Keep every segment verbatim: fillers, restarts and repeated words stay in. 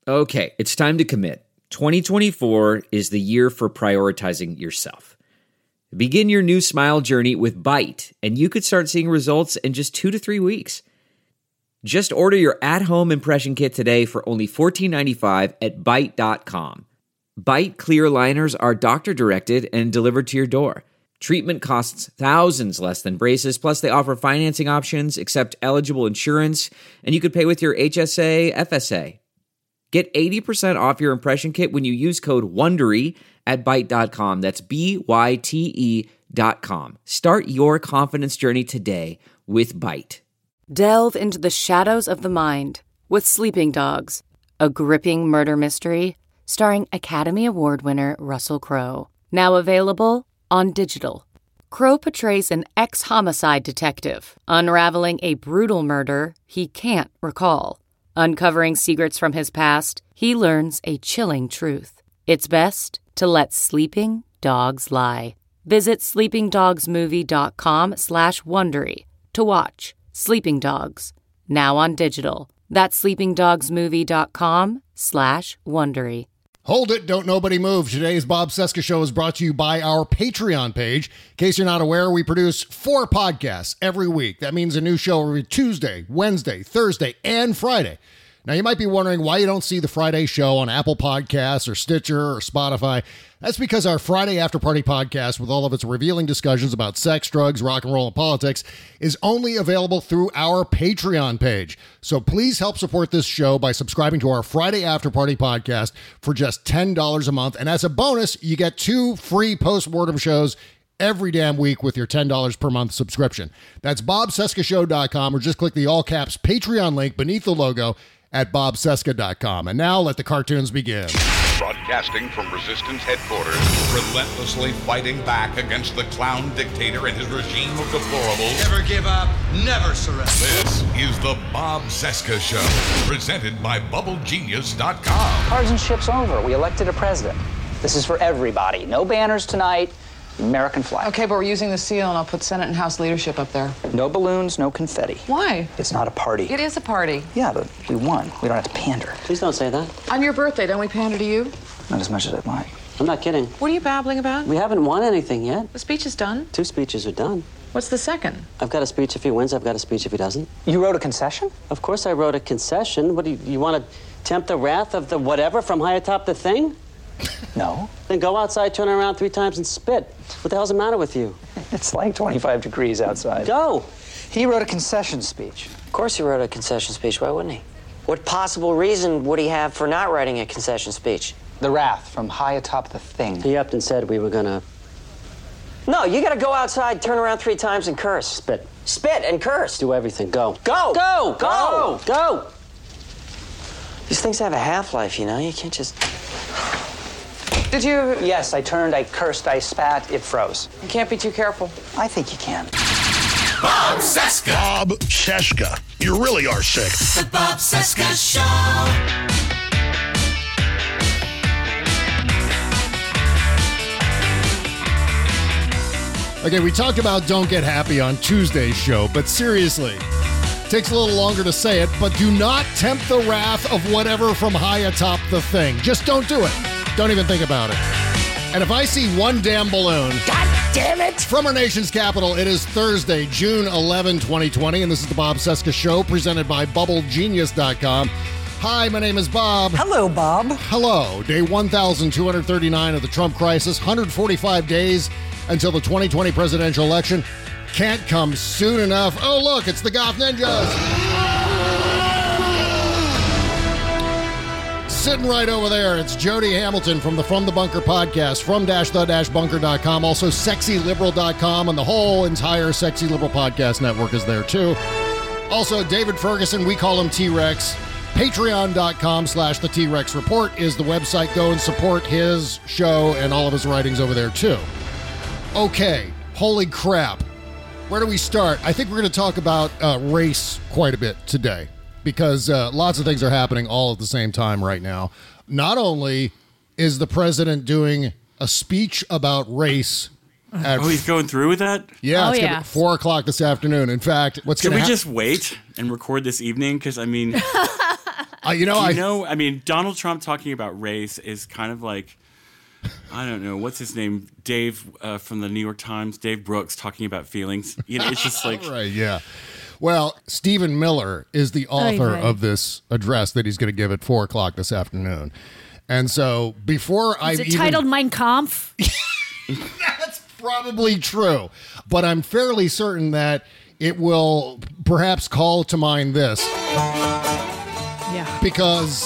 Okay, it's time to commit. twenty twenty-four is the year for prioritizing yourself. Begin your new smile journey with Byte, and you could start seeing results in just two to three weeks. Just order your at-home impression kit today for only fourteen ninety-five at byte dot com. Byte clear aligners are doctor-directed and delivered to your door. Treatment costs thousands less than braces, plus they offer financing options, accept eligible insurance, and you could pay with your H S A, F S A. Get eighty percent off your impression kit when you use code WONDERY at byte dot com. That's B Y T E dot com. Start your confidence journey today with Byte. Delve into the shadows of the mind with Sleeping Dogs, a gripping murder mystery starring Academy Award winner Russell Crowe. Now available on digital. Crowe portrays an ex-homicide detective unraveling a brutal murder he can't recall. Uncovering secrets from his past, he learns a chilling truth. It's best to let sleeping dogs lie. Visit sleepingdogsmovie.com slash Wondery to watch Sleeping Dogs, now on digital. That's sleepingdogsmovie.com slash Wondery. Hold it, don't nobody move. Today's Bob Cesca Show is brought to you by our Patreon page. In case you're not aware, we produce four podcasts every week. That means a new show every Tuesday, Wednesday, Thursday, and Friday. Now, you might be wondering why you don't see the Friday show on Apple Podcasts or Stitcher or Spotify. That's because our Friday After Party podcast, with all of its revealing discussions about sex, drugs, rock and roll, and politics, is only available through our Patreon page. So please help support this show by subscribing to our Friday After Party podcast for just ten dollars a month. And as a bonus, you get two free post-mortem shows every damn week with your ten dollars per month subscription. That's bob cesca show dot com, or just click the all-caps Patreon link beneath the logo at bob cesca dot com. And now let the cartoons begin. Broadcasting from Resistance headquarters, relentlessly fighting back against the clown dictator and his regime of deplorables. Never give up, never surrender. This is the Bob Cesca Show, presented by bubble genius dot com. Cards and chips over. We elected a president. This is for everybody. No banners tonight. American flag. Okay, but we're using the seal, and I'll put Senate and House leadership up there. No balloons, no confetti. Why? It's not a party. It is a party. Yeah, but we won. We don't have to pander. Please don't say that. On your birthday, don't we pander to you? Not as much as I'd like. I'm not kidding. What are you babbling about? We haven't won anything yet. The speech is done. Two speeches are done. What's the second? I've got a speech if he wins. I've got a speech if he doesn't. You wrote a concession? Of course I wrote a concession. What do you, you want to tempt the wrath of the whatever from high atop the thing? No. Then go outside, turn around three times, and spit. What the hell's the matter with you? It's like twenty-five degrees outside. Go. He wrote a concession speech. Of course he wrote a concession speech. Why wouldn't he? What possible reason would he have for not writing a concession speech? The wrath from high atop the thing. He upped and said we were gonna... No, you gotta go outside, turn around three times, and curse. Spit. Spit and curse. Do everything. Go. Go! Go! Go! Go! These things have a half-life, you know? You can't just... Did you... Yes, I turned, I cursed, I spat, it froze. You can't be too careful. I think you can. Bob Cesca. Bob Cesca. You really are sick. The Bob Cesca Show. Okay, we talked about Don't Get Happy on Tuesday's show, but seriously, takes a little longer to say it, but do not tempt the wrath of whatever from high atop the thing. Just don't do it. Don't even think about it. And if I see one damn balloon, God damn it! From our nation's capital, it is Thursday, June eleventh, twenty twenty, and this is the Bob Cesca Show, presented by bubble genius dot com. Hi, my name is Bob. Hello, Bob. Hello. Day one thousand two hundred thirty-nine of the Trump crisis, one hundred forty-five days until the twenty twenty presidential election. Can't come soon enough. Oh, look, it's the Goth Ninjas. Sitting right over there, it's Jody Hamilton from the From the Bunker podcast, from dash the dash bunker dot com, also sexy liberal dot com, and the whole entire Sexy Liberal podcast network is there, too. Also, David Ferguson, we call him T-Rex. Patreon dot com slash the T-Rex Report is the website. Go and support his show and all of his writings over there, too. Okay, holy crap. Where do we start? I think we're going to talk about uh, race quite a bit today, because uh, lots of things are happening all at the same time right now. Not only is the president doing a speech about race. At oh, he's going through with that? Yeah, oh, it's yeah. gonna be four o'clock this afternoon. In fact, what's Should going to we happen? just wait and record this evening? Because, I mean... Uh, you know, you I know, I mean, Donald Trump talking about race is kind of like, I don't know, what's his name? Dave uh, from the New York Times, Dave Brooks talking about feelings. You know, it's just like, right, yeah. Well, Stephen Miller is the author Oy vey. of this address that he's going to give at four o'clock this afternoon. And so before I Is it even... titled Mein Kampf? That's probably true. But I'm fairly certain that it will perhaps call to mind this. Yeah. Because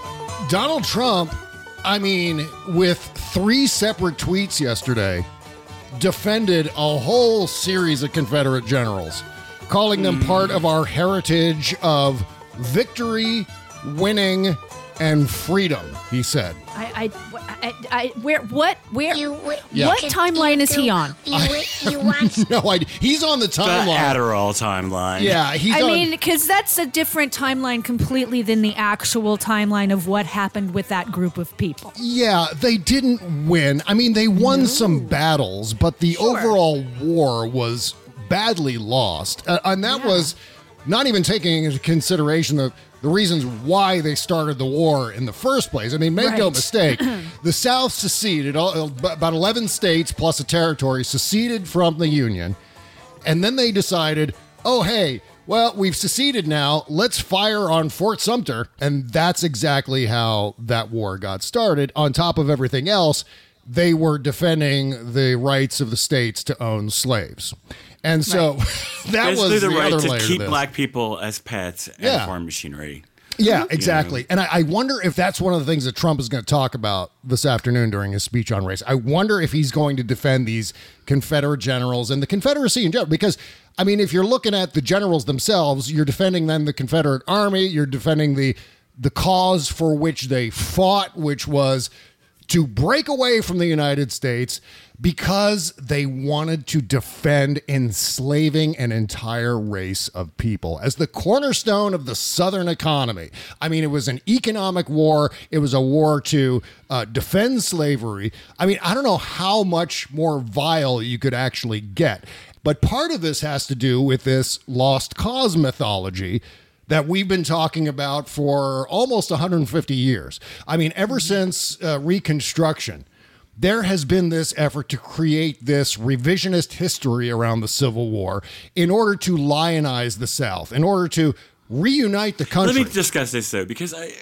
Donald Trump, I mean, with three separate tweets yesterday, defended a whole series of Confederate generals, calling them part of our heritage of victory, winning, and freedom, he said. I, I, I, I where, what, where, You, Yeah. what timeline is he on? You, you want No idea. He's on the the timeline. Adderall timeline. Yeah, he's I on. mean, because that's a different timeline completely than the actual timeline of what happened with that group of people. Yeah, they didn't win. I mean, they won some battles, but the Sure. overall war was badly lost. Uh, and that Yeah. was not even taking into consideration the, the reasons why they started the war in the first place. I mean, make no Right. mistake, the South seceded, all, about eleven states plus a territory seceded from the Union. And then they decided, oh, hey, well, we've seceded now. Let's fire on Fort Sumter. And that's exactly how that war got started. On top of everything else, they were defending the rights of the states to own slaves. And so that Basically was the, the, right other to layer to keep this. black people as pets and Yeah. farm machinery. Yeah, exactly. And I, I wonder if that's one of the things that Trump is going to talk about this afternoon during his speech on race. I wonder if he's going to defend these Confederate generals and the Confederacy in general. Because, I mean, if you're looking at the generals themselves, you're defending then the Confederate Army, you're defending the the cause for which they fought, which was to break away from the United States because they wanted to defend enslaving an entire race of people as the cornerstone of the Southern economy. I mean, it was an economic war. It was a war to uh, defend slavery. I mean, I don't know how much more vile you could actually get. But part of this has to do with this lost cause mythology that we've been talking about for almost one hundred fifty years. I mean, ever since uh, Reconstruction, there has been this effort to create this revisionist history around the Civil War in order to lionize the South, in order to reunite the country. Let me discuss this though, because I,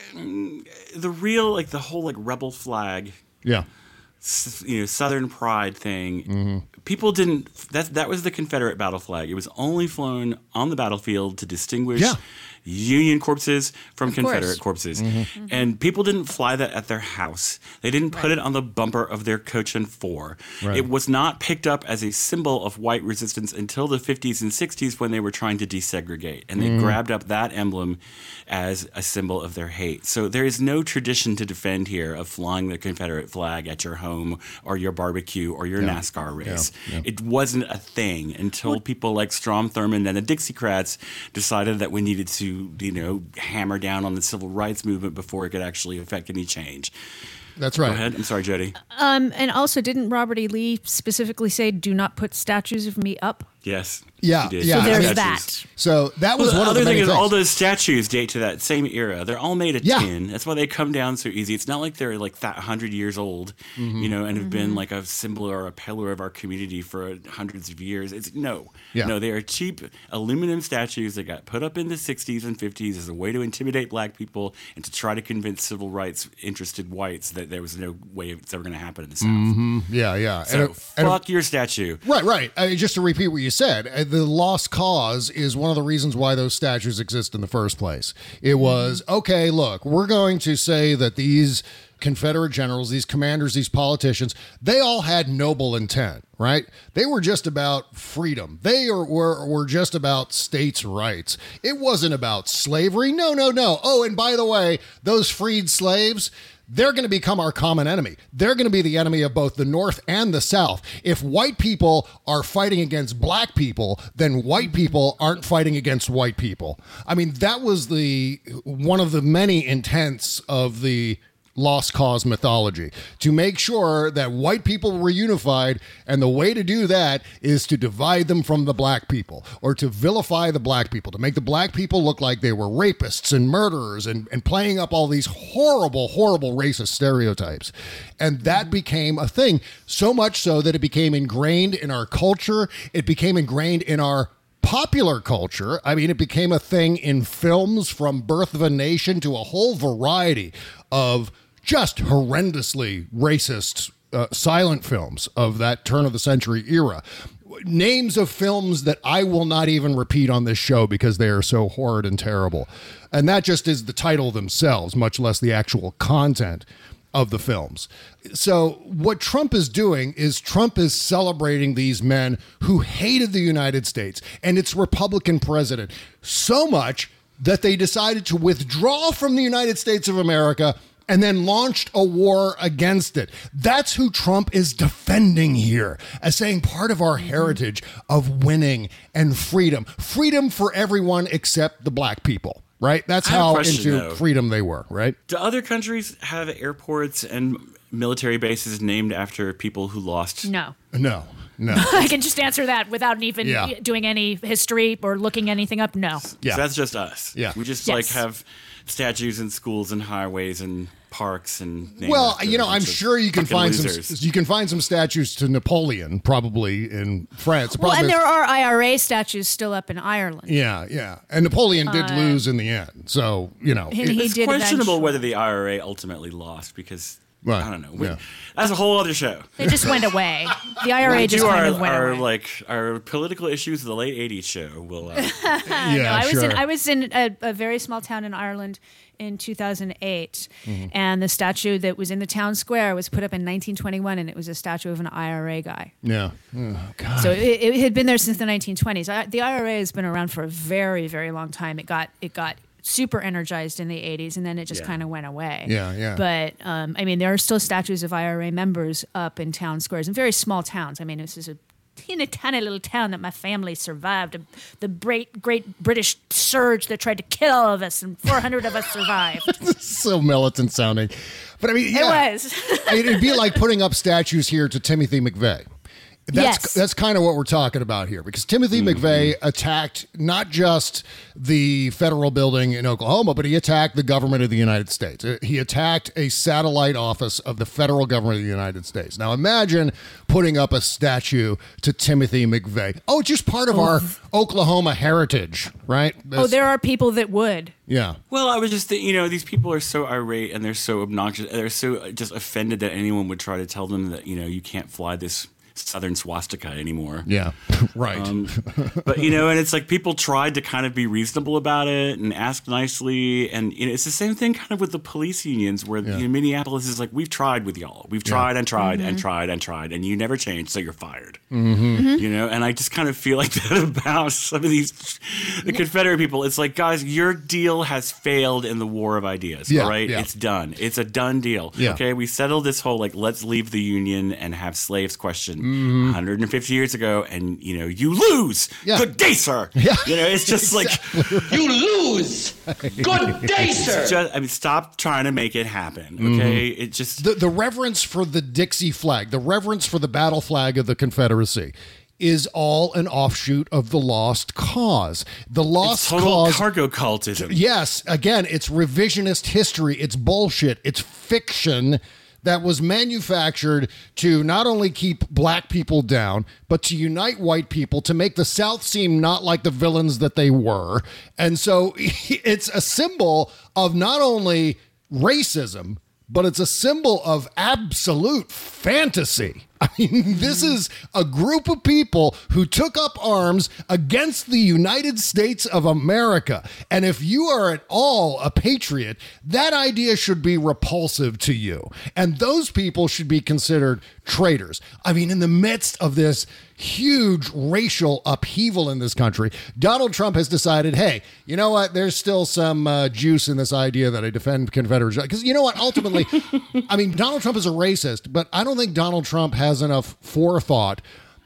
the real, like the whole like rebel flag, yeah, s- you know, Southern pride thing. Mm-hmm. People didn't. That that was the Confederate battle flag. It was only flown on the battlefield to distinguish Yeah. Union corpses from Of course. Confederate corpses. Mm-hmm. And people didn't fly that at their house. They didn't put it on the bumper of their coach and four. Right. It was not picked up as a symbol of white resistance until the fifties and sixties when they were trying to desegregate. And they Mm-hmm. grabbed up that emblem as a symbol of their hate. So there is no tradition to defend here of flying the Confederate flag at your home or your barbecue or your NASCAR race. Yeah. Yeah. It wasn't a thing until people like Strom Thurmond and the Dixiecrats decided that we needed to, you know, hammer down on the civil rights movement before it could actually affect any change. That's right. Go ahead. I'm sorry, Jody. Um, and also, didn't Robert E. Lee specifically say, "Do not put statues of me up"? Yes. Yeah, he did. yeah. So there's I mean, that. So that was Well, the one of other the many thing is things. all those statues date to that same era. They're all made of Yeah. tin. That's why they come down so easy. It's not like they're like that hundred years old, Mm-hmm. you know, and have been like a symbol or a pillar of our community for hundreds of years. It's no, Yeah. no. They are cheap aluminum statues that got put up in the sixties and fifties as a way to intimidate black people and to try to convince civil rights interested whites that there was no way it's ever going to happen in the South. Mhm. Yeah, yeah. So And- and- fuck your statue. Right, right. Uh, just to repeat what you said, uh, the lost cause is one of the reasons why those statues exist in the first place. It was, okay, look, we're going to say that these Confederate generals, these commanders, these politicians, they all had noble intent, right? They were just about freedom. They are, were, were just about states' rights. It wasn't about slavery. No, no, no. Oh, and by the way, those freed slaves, they're going to become our common enemy. They're going to be the enemy of both the North and the South. If white people are fighting against black people, then white people aren't fighting against white people. I mean, that was the one of the many intents of the lost cause mythology, to make sure that white people were unified, and the way to do that is to divide them from the black people, or to vilify the black people, to make the black people look like they were rapists and murderers and, and playing up all these horrible, horrible racist stereotypes. And that became a thing, so much so that it became ingrained in our culture. It became ingrained in our popular culture. I mean, it became a thing in films, from Birth of a Nation to a whole variety of just horrendously racist uh, silent films of that turn of the century era. Names of films that I will not even repeat on this show because they are so horrid and terrible. And that just is the title themselves, much less the actual content of the films. So what Trump is doing is Trump is celebrating these men who hated the United States and its Republican president so much that they decided to withdraw from the United States of America and then launched a war against it. That's who Trump is defending here, as saying part of our heritage of winning and freedom. Freedom for everyone except the black people, right? That's how into though. freedom they were, right? Do other countries have airports and military bases named after people who lost? No. No. No. I can just answer that without even Yeah. doing any history or looking anything up. No. Yeah. So that's just us. Yeah. We just Yes. like have statues in schools and highways and parks and named Well, after you know, a I'm bunch of sure you can fucking find losers. some. You can find some statues to Napoleon, probably in France. The Well, problem and is- there are I R A statues still up in Ireland. yeah, yeah, and Napoleon did Uh, lose in the end. So you know, He- it- he It's did questionable eventually. whether the I R A ultimately lost because Right. I don't know. We, Yeah. That's a whole other show. They just went away. The I R A We just do kind our, of went our away. like our political issues of the late eighties show. Will uh, yeah, no, I was sure. in I was in a, a very small town in Ireland in two thousand eight, Mm-hmm. and the statue that was in the town square was put up in nineteen twenty-one, and it was a statue of an I R A guy. yeah. Oh, God. So it, it had been there since the nineteen twenties. I, the I R A has been around for a very, very long time. It got it got super energized in the eighties, and then it just Yeah. kind of went away. Yeah, yeah. But um, I mean, there are still statues of I R A members up in town squares in very small towns. I mean, this is a teeny tiny little town that my family survived. The great, great British surge that tried to kill all of us, and four hundred of us survived. so militant sounding, but I mean, yeah. It was. I mean, it'd be like putting up statues here to Timothy McVeigh. That's Yes. that's kind of what we're talking about here, because Timothy Mm-hmm. McVeigh attacked not just the federal building in Oklahoma, but he attacked the government of the United States. Uh, He attacked a satellite office of the federal government of the United States. Now imagine putting up a statue to Timothy McVeigh. Oh, it's just part of our Oklahoma heritage, right? Oh, That's- there are people that would. yeah. well, I was just thinking, you know, these people are so irate and they're so obnoxious. They're so just offended that anyone would try to tell them that, you know, you can't fly this southern swastika anymore. Yeah, right. Um, but you know, and it's like people tried to kind of be reasonable about it and ask nicely, and you know, it's the same thing kind of with the police unions, where Yeah. you know, Minneapolis is like, we've tried with y'all, we've tried and tried Mm-hmm. and tried and tried, and you never changed, so you're fired. Mm-hmm. You know, and I just kind of feel like that about some of these the Confederate people. It's like, guys, your deal has failed in the war of ideas. Yeah, all right, yeah. it's done. It's a done deal. Yeah. Okay, we settled this whole like let's leave the union and have slaves question Mm-hmm. one hundred fifty years ago, and you know you lose. Yeah. Good day, sir. Yeah. You know, it's just like You lose. Good day, sir. it's just, I mean, stop trying to make it happen. Okay, it just The, the reverence for the Dixie flag, the reverence for the battle flag of the Confederacy is all an offshoot of the Lost Cause. The Lost it's total Cause. cargo cultism. Yes, again, it's revisionist history. It's bullshit. It's fiction that was manufactured to not only keep black people down, but to unite white people, to make the South seem not like the villains that they were. And so it's a symbol of not only racism, but it's a symbol of absolute fantasy. I mean, this is a group of people who took up arms against the United States of America. And if you are at all a patriot, that idea should be repulsive to you. And those people should be considered traitors. I mean, in the midst of this huge racial upheaval in this country, Donald Trump has decided, hey, you know what? There's still some uh, juice in this idea that I defend Confederates. Because you know what? Ultimately, I mean, Donald Trump is a racist, but I don't think Donald Trump has enough forethought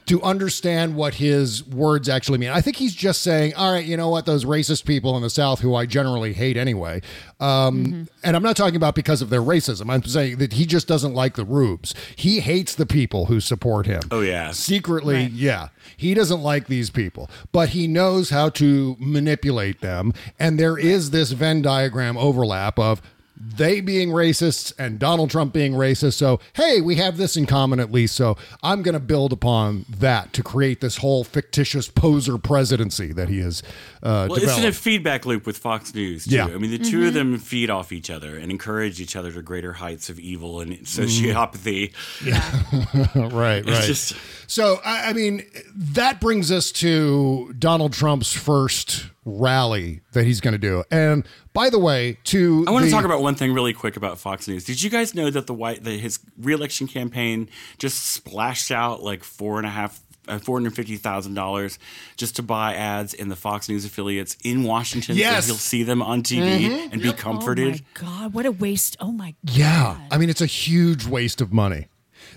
to understand what his words actually mean. I think he's just saying, all right, you know what, those racist people in the South who I generally hate anyway. Um, mm-hmm. And I'm not talking about because of their racism. I'm saying that he just doesn't like the rubes. He hates the people who support him. Oh, yeah. Secretly, Right. yeah. He doesn't like these people, but he knows how to manipulate them. And there is this Venn diagram overlap of they being racists and Donald Trump being racist. So, hey, we have this in common at least. So I'm going to build upon that to create this whole fictitious poser presidency that he has uh, well, developed. it's in a feedback loop with Fox News, too. Yeah. I mean, the two mm-hmm. of them feed off each other and encourage each other to greater heights of evil and sociopathy. Yeah. right, right. It's just... So, I, I mean, that brings us to Donald Trump's first rally that he's going to do. And by the way, to I want the, to talk about one thing really quick about Fox News. Did you guys know that the white that his reelection campaign just splashed out like four and a half uh, four hundred fifty thousand dollars just to buy ads in the Fox News affiliates in Washington, yes. so he'll see them on T V mm-hmm. and be comforted? Oh my God, what a waste! Oh my God. Yeah, I mean, it's a huge waste of money.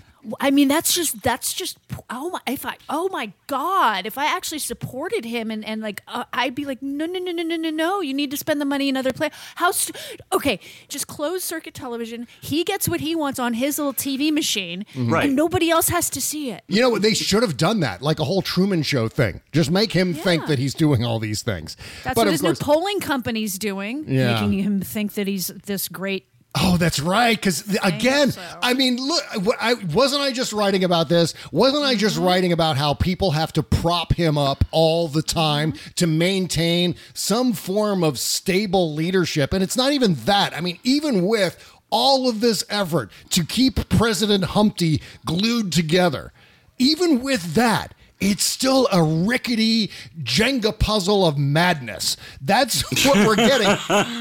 I mean, that's just, that's just, oh my, if I, oh my God, if I actually supported him and, and like, uh, I'd be like, no, no, no, no, no, no, no, you need to spend the money in other place. How, st- okay, just close circuit television. He gets what he wants on his little T V machine Mm-hmm. Right. and nobody else has to see it. You know, they should have done that, like a whole Truman Show thing. Just make him Yeah. think that he's doing all these things. That's but what of his course, new polling company's doing, Yeah. making him think that he's this great. Oh, that's right. Because again, so. I mean, look, I, wasn't I just writing about this? Wasn't I just Mm-hmm. writing about how people have to prop him up all the time Mm-hmm. to maintain some form of stable leadership? And it's not even that. I mean, even with all of this effort to keep President Humpty glued together, even with that, it's still a rickety Jenga puzzle of madness. That's what we're getting,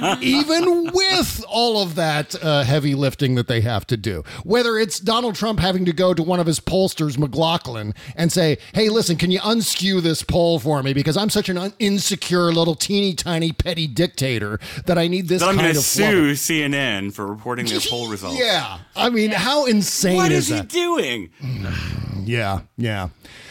even with all of that uh, heavy lifting that they have to do. Whether it's Donald Trump having to go to one of his pollsters, McLaughlin, and say, hey, listen, can you unskew this poll for me? Because I'm such an un- insecure little teeny tiny petty dictator that I need this That I'm kind going to of sue flutter. C N N for reporting their poll results. Yeah. I mean, how insane What is is he that? doing? Yeah, yeah.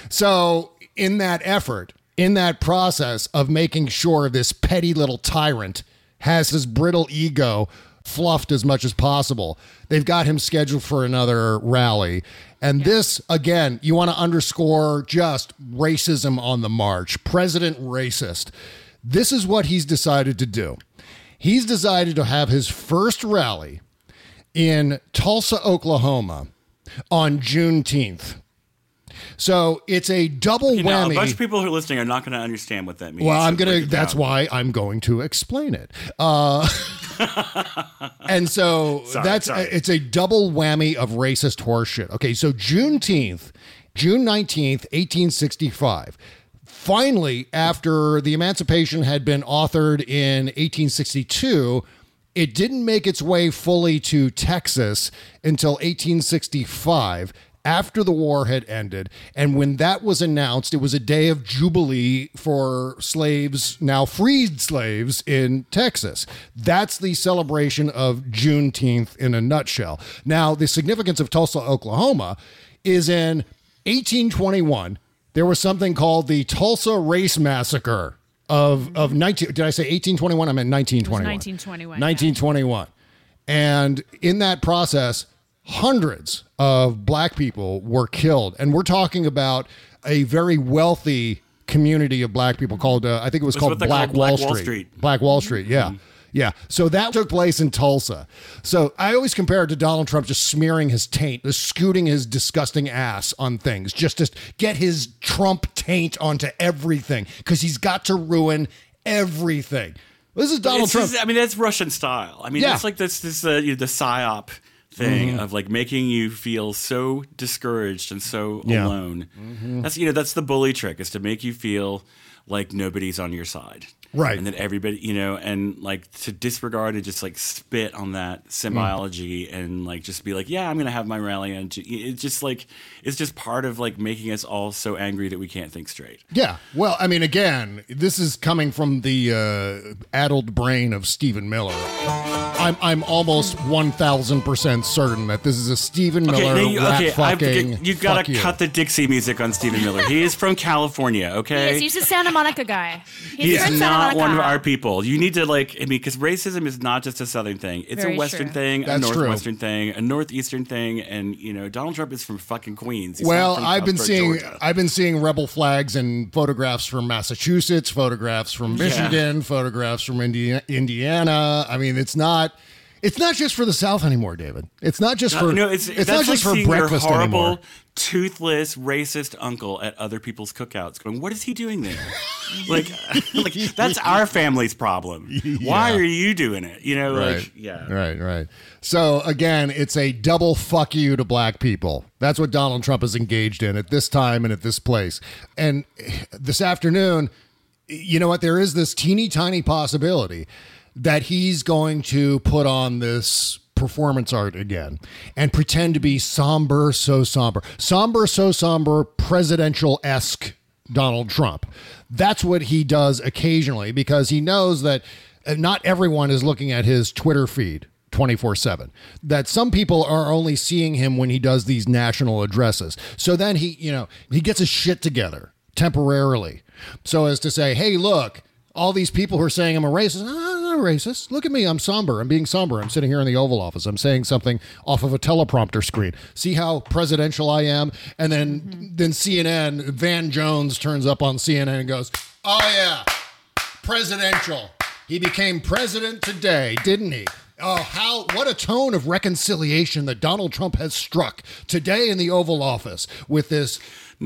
So in that effort, in that process of making sure this petty little tyrant has his brittle ego fluffed as much as possible, they've got him scheduled for another rally. And this, again, you want to underscore just racism on the march. President racist. This is what he's decided to do. He's decided to have his first rally in Tulsa, Oklahoma on Juneteenth. So it's a double You know, whammy. a bunch of people who are listening are not going to understand what that means. Well, I'm so going break to, it that's down. why I'm going to explain it. Uh, and so Sorry, that's, sorry. it's a double whammy of racist horseshit. Okay. So Juneteenth, June nineteenth, eighteen sixty-five. Finally, after the Emancipation had been authored in eighteen sixty-two, it didn't make its way fully to Texas until eighteen sixty-five, after the war had ended. And when that was announced, it was a day of jubilee for slaves, now freed slaves in Texas. That's the celebration of Juneteenth in a nutshell. Now, the significance of Tulsa, Oklahoma is in eighteen twenty-one, there was something called the Tulsa Race Massacre of, of nineteen, did I say eighteen twenty-one? I meant nineteen twenty-one. nineteen twenty-one. nineteen twenty-one. And in that process, hundreds of black people were killed. And we're talking about a very wealthy community of black people called, uh, I think it was It's called what they Black, call Wall, Black Wall Street. Street. Black Wall Street, yeah. Mm-hmm. Yeah. So that took place in Tulsa. So I always compare it to Donald Trump just smearing his taint, just scooting his disgusting ass on things, just to get his Trump taint onto everything, because he's got to ruin everything. This is Donald It's Trump. just- I mean, that's Russian style. I mean, Yeah. it's like this, this uh, you know, the psyop thing Mhm. of like making you feel so discouraged and so Yeah. alone. Mhm. That's you know, that's the bully trick, is to make you feel like nobody's on your side. Right. And then everybody, you know, and like to disregard and just like spit on that symbology mm. and like just be like, yeah, I'm going to have my rally. And it's just like, it's just part of like making us all so angry that we can't think straight. Yeah. Well, I mean, again, this is coming from the uh, addled brain of Stephen Miller. I'm I'm almost one thousand percent certain that this is a Stephen Miller okay, you, rat okay, fucking. You've got fuck to you. cut the Dixie music on Stephen Miller. He is from California, okay? He is, he's a Santa Monica guy. He's He from is Santa not Monica. one of our people. You need to like, I mean, because racism is not just a Southern thing. It's Very a Western true. thing, That's a true. Northwestern thing, a Northeastern thing, and you know, Donald Trump is from fucking Queens. He's Well, not from I've been Southport, seeing Georgia. I've been seeing rebel flags and photographs from Massachusetts, photographs from Michigan, Yeah. photographs from Indi- Indiana. I mean, it's not it's not just for the South anymore, David. It's not just for Uh, no, it's, it's that's not like just for seeing breakfast your horrible, anymore. toothless, racist uncle at other people's cookouts going, what is he doing there? like, like that's our family's problem. Why Yeah. are you doing it? You know, Right. like, yeah. Right, right. So again, it's a double fuck you to black people. That's what Donald Trump is engaged in at this time and at this place. And this afternoon, you know what? There is this teeny tiny possibility that he's going to put on this performance art again and pretend to be somber, so somber, somber, so somber, presidential-esque Donald Trump. That's what he does occasionally because he knows that not everyone is looking at his Twitter feed twenty-four seven, that some people are only seeing him when he does these national addresses. So then he, you know, he gets his shit together temporarily so as to say, hey, look, all these people who are saying I'm a racist, I'm not a racist. Look at me. I'm somber. I'm being somber. I'm sitting here in the Oval Office. I'm saying something off of a teleprompter screen. See how presidential I am? And then, mm-hmm. then C N N, Van Jones turns up on C N N and goes, oh, yeah, presidential. He became president today, didn't he? Oh, how, what a tone of reconciliation that Donald Trump has struck today in the Oval Office with this.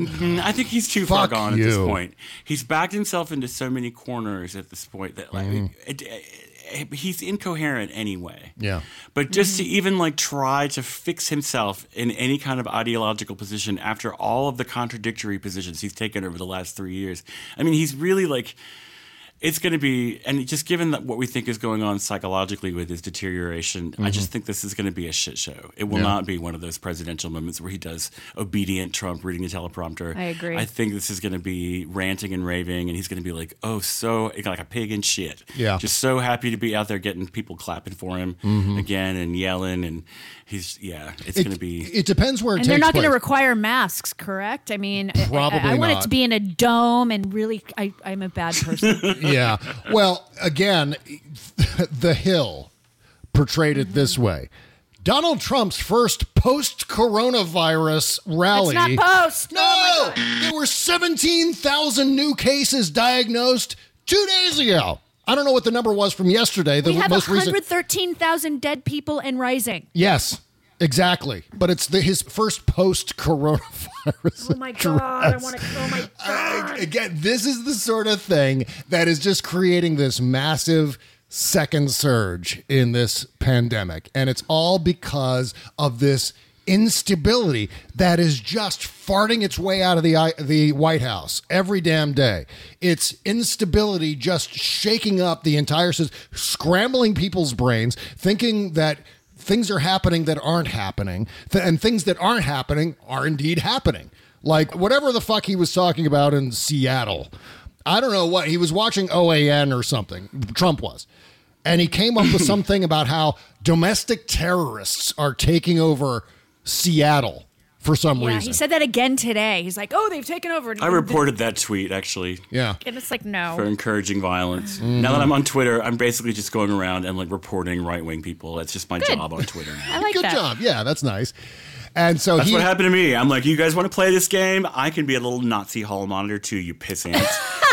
I think he's too far Fuck gone you. at this point. He's backed himself into so many corners at this point that like Mm. it, it, he's incoherent anyway. Yeah. But just to even like try to fix himself in any kind of ideological position after all of the contradictory positions he's taken over the last three years, I mean, he's really like. It's going to be, and just given that what we think is going on psychologically with his deterioration, mm-hmm. I just think this is going to be a shit show. It will Yeah. not be one of those presidential moments where he does obedient Trump reading a teleprompter. I agree. I think this is going to be ranting and raving, and he's going to be like, oh, so, like a pig in shit. Yeah. Just so happy to be out there getting people clapping for him Mhm. again and yelling, and he's, yeah, it's It- going to be. It depends where it And takes they're not going to place. require masks, correct? I mean, I- Probably I, I want it not. to be in a dome and really, I, I'm a bad person. Yeah. Well, again, The Hill portrayed it this way. Donald Trump's first post-coronavirus rally. It's not post. No! There were seventeen thousand new cases diagnosed two days ago. I don't know what the number was from yesterday. The We have most one recent. hundred thirteen thousand dead people and rising. Yes, exactly. But it's the, his first post-coronavirus. Oh my God, I want to, oh my God. Again, this is the sort of thing that is just creating this massive second surge in this pandemic. And it's all because of this instability that is just farting its way out of the the White House every damn day. It's instability just shaking up the entire system, scrambling people's brains, thinking that things are happening that aren't happening, th- and things that aren't happening are indeed happening. Like whatever the fuck he was talking about in Seattle. I don't know what, he was watching O A N or something, Trump was. And he came up with something about how domestic terrorists are taking over Seattle for some Yeah, reason. he said that again today. He's like, oh, they've taken over. I reported that tweet, actually. Yeah. And it's like, no. For encouraging violence. Mm-hmm. Now that I'm on Twitter, I'm basically just going around and like reporting right wing people. That's just my Good. job on Twitter now. I like Good that. job. Yeah, that's nice. And so That's he, what happened to me. I'm like, you guys want to play this game? I can be a little Nazi hall monitor too, you pissants.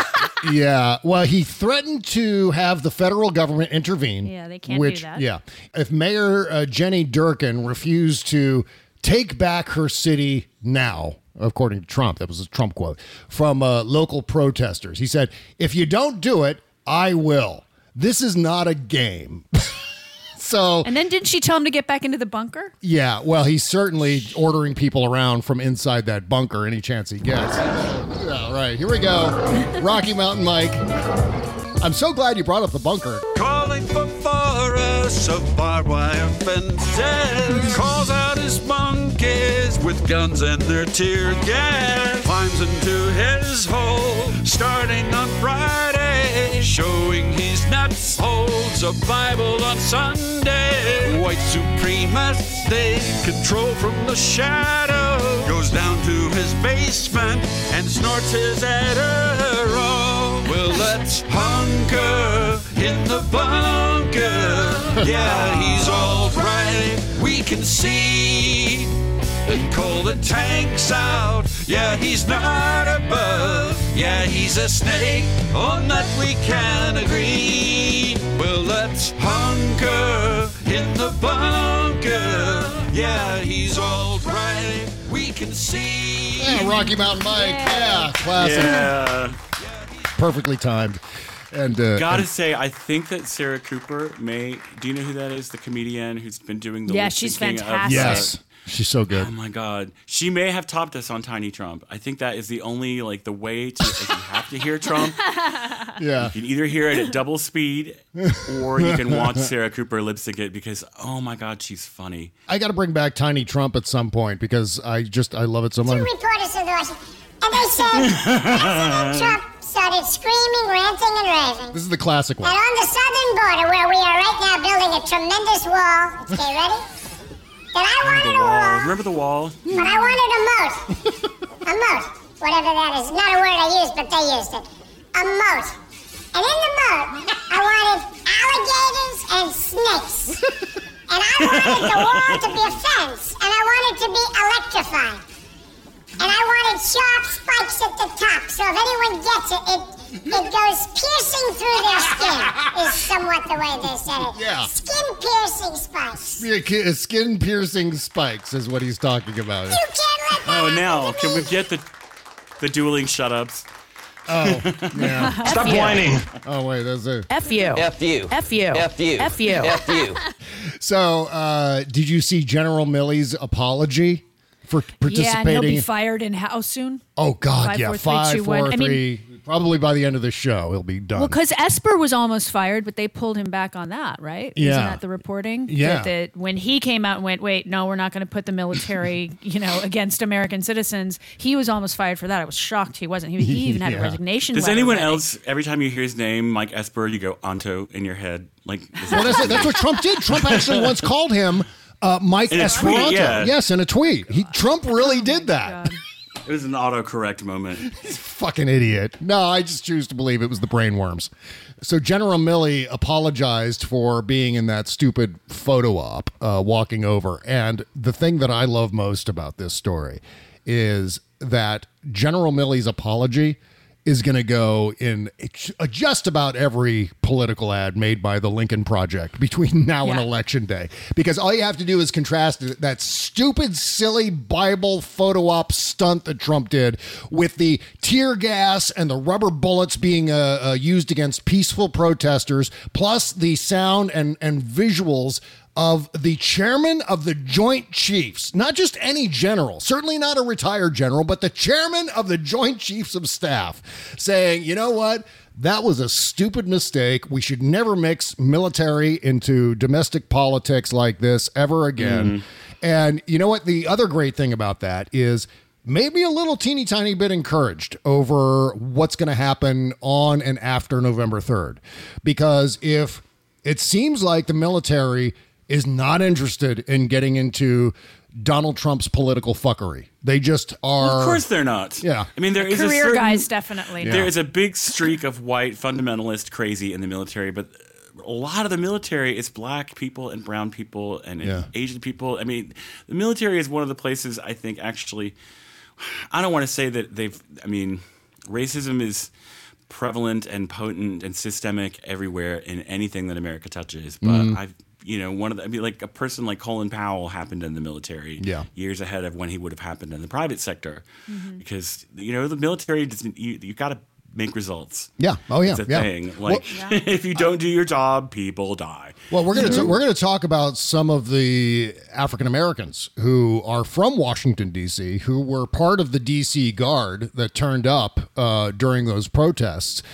yeah, well, he threatened to have the federal government intervene. Yeah, they can't do which, that. Yeah, if Mayor uh, Jenny Durkin refused to take back her city now, according to Trump, that was a Trump quote, from uh, local protesters. He said, if you don't do it, I will. This is not a game. So, And then didn't she tell him to get back into the bunker? yeah, well, he's certainly ordering people around from inside that bunker any chance he gets. All right, here we go. Rocky Mountain Mike. I'm so glad you brought up the bunker. Calling for forests of barbed wire fences. Calls out his monkeys with guns and their tear gas. Climbs into his hole starting on Friday. Showing he's nuts. Holds a Bible on Sunday. White supremacists they control from the shadow. Goes down to his basement and snorts his Adderall. Well, let's hunker in the bunker. Yeah, he's all right. We can see and call the tanks out. Yeah, he's not above. Yeah, he's a snake. On that we can agree. Well, let's hunker in the bunker. Yeah, he's all right. We can see. Yeah, Rocky Mountain Mike. Yeah, yeah classic. Yeah. Perfectly timed. And uh, gotta and, say, I think that Sarah Cooper may. Do you know who that is? The comedian who's been doing the yeah, lip she's syncing fantastic. Of, yes, she's so good. Oh my god, she may have topped us on Tiny Trump. I think that is the only like the way to. If you have to hear Trump, yeah, you can either hear it at double speed or you can watch Sarah Cooper lip sync it because oh my god, she's funny. I got to bring back Tiny Trump at some point because I just I love it so much. Two reporters in Washington, and they said President Trump started screaming, ranting, and raving. This is the classic one. And on the southern border, where we are right now building a tremendous wall. Okay, ready? Then I wanted a wall. Remember the wall? But I wanted a moat. A moat. Whatever that is. Not a word I used, but they used it. A moat. And in the moat, I wanted alligators and snakes. And I wanted the wall to be a fence. And I wanted to be electrified. And I wanted sharp spikes at the top, so if anyone gets it, it, it goes piercing through their skin, is somewhat the way they said it. Yeah. Skin-piercing spikes. Yeah, skin-piercing spikes is what he's talking about. You can't let that Oh, now, can we get the the dueling shut-ups? Oh, yeah. Stop whining. Oh, wait, that's a... F you. F you. F you. F you. F you. F you. So, uh, did you see General Milley's apology for participating? Yeah, and he'll be fired in how soon? Oh, God, Five, yeah. four, three, Five, two, four, one. I mean- three. Probably by the end of the show, he'll be done. Well, because Esper was almost fired, but they pulled him back on that, right? Yeah. Isn't that the reporting? Yeah. That, that when he came out and went, wait, no, we're not going to put the military, you know, against American citizens, he was almost fired for that. I was shocked he wasn't. He, he even had Yeah. a resignation Does letter anyone ready. else, every time you hear his name, Mike Esper, you go, Anto, in your head? Like, is Well, that- that's, it. That's what Trump did. Trump actually once called him uh, Mike In a tweet, Esperanto. yeah. Yes, in a tweet. He, Trump really Oh did that. It was an autocorrect moment. Fucking idiot. No, I just choose to believe it was the brainworms. So General Milley apologized for being in that stupid photo op, uh, walking over. And the thing that I love most about this story is that General Milley's apology is going to go in just about every political ad made by the Lincoln Project between now and Yeah. Election Day. Because all you have to do is contrast that stupid, silly Bible photo op stunt that Trump did with the tear gas and the rubber bullets being uh, uh, used against peaceful protesters, plus the sound and, and visuals of the chairman of the Joint Chiefs, not just any general, certainly not a retired general, but the chairman of the Joint Chiefs of Staff saying, you know what? That was a stupid mistake. We should never mix military into domestic politics like this ever again. Mm-hmm. And you know what? The other great thing about that is maybe a little teeny tiny bit encouraged over what's going to happen on and after November third. Because if it seems like the military is not interested in getting into Donald Trump's political fuckery. They just are. Well, of course they're not. Yeah. I mean, there is a Career certain, guys, definitely. Yeah. There is a big streak of white fundamentalist crazy in the military, but a lot of the military is black people and brown people and Yeah. Asian people. I mean, the military is one of the places I think actually, I don't want to say that they've, I mean, racism is prevalent and potent and systemic everywhere in anything that America touches. But Mhm. I've, you know, one of the, I mean, like a person like Colin Powell happened in the military Yeah. years ahead of when he would have happened in the private sector. Because, you know, the military doesn't, you, you've got to make results. Yeah. Oh, yeah. It's a yeah. thing. Like, if you don't do your job, people die. Well, we're gonna we're gonna talk about some of the African Americans who are from Washington D C who were part of the D C Guard that turned up uh, during those protests.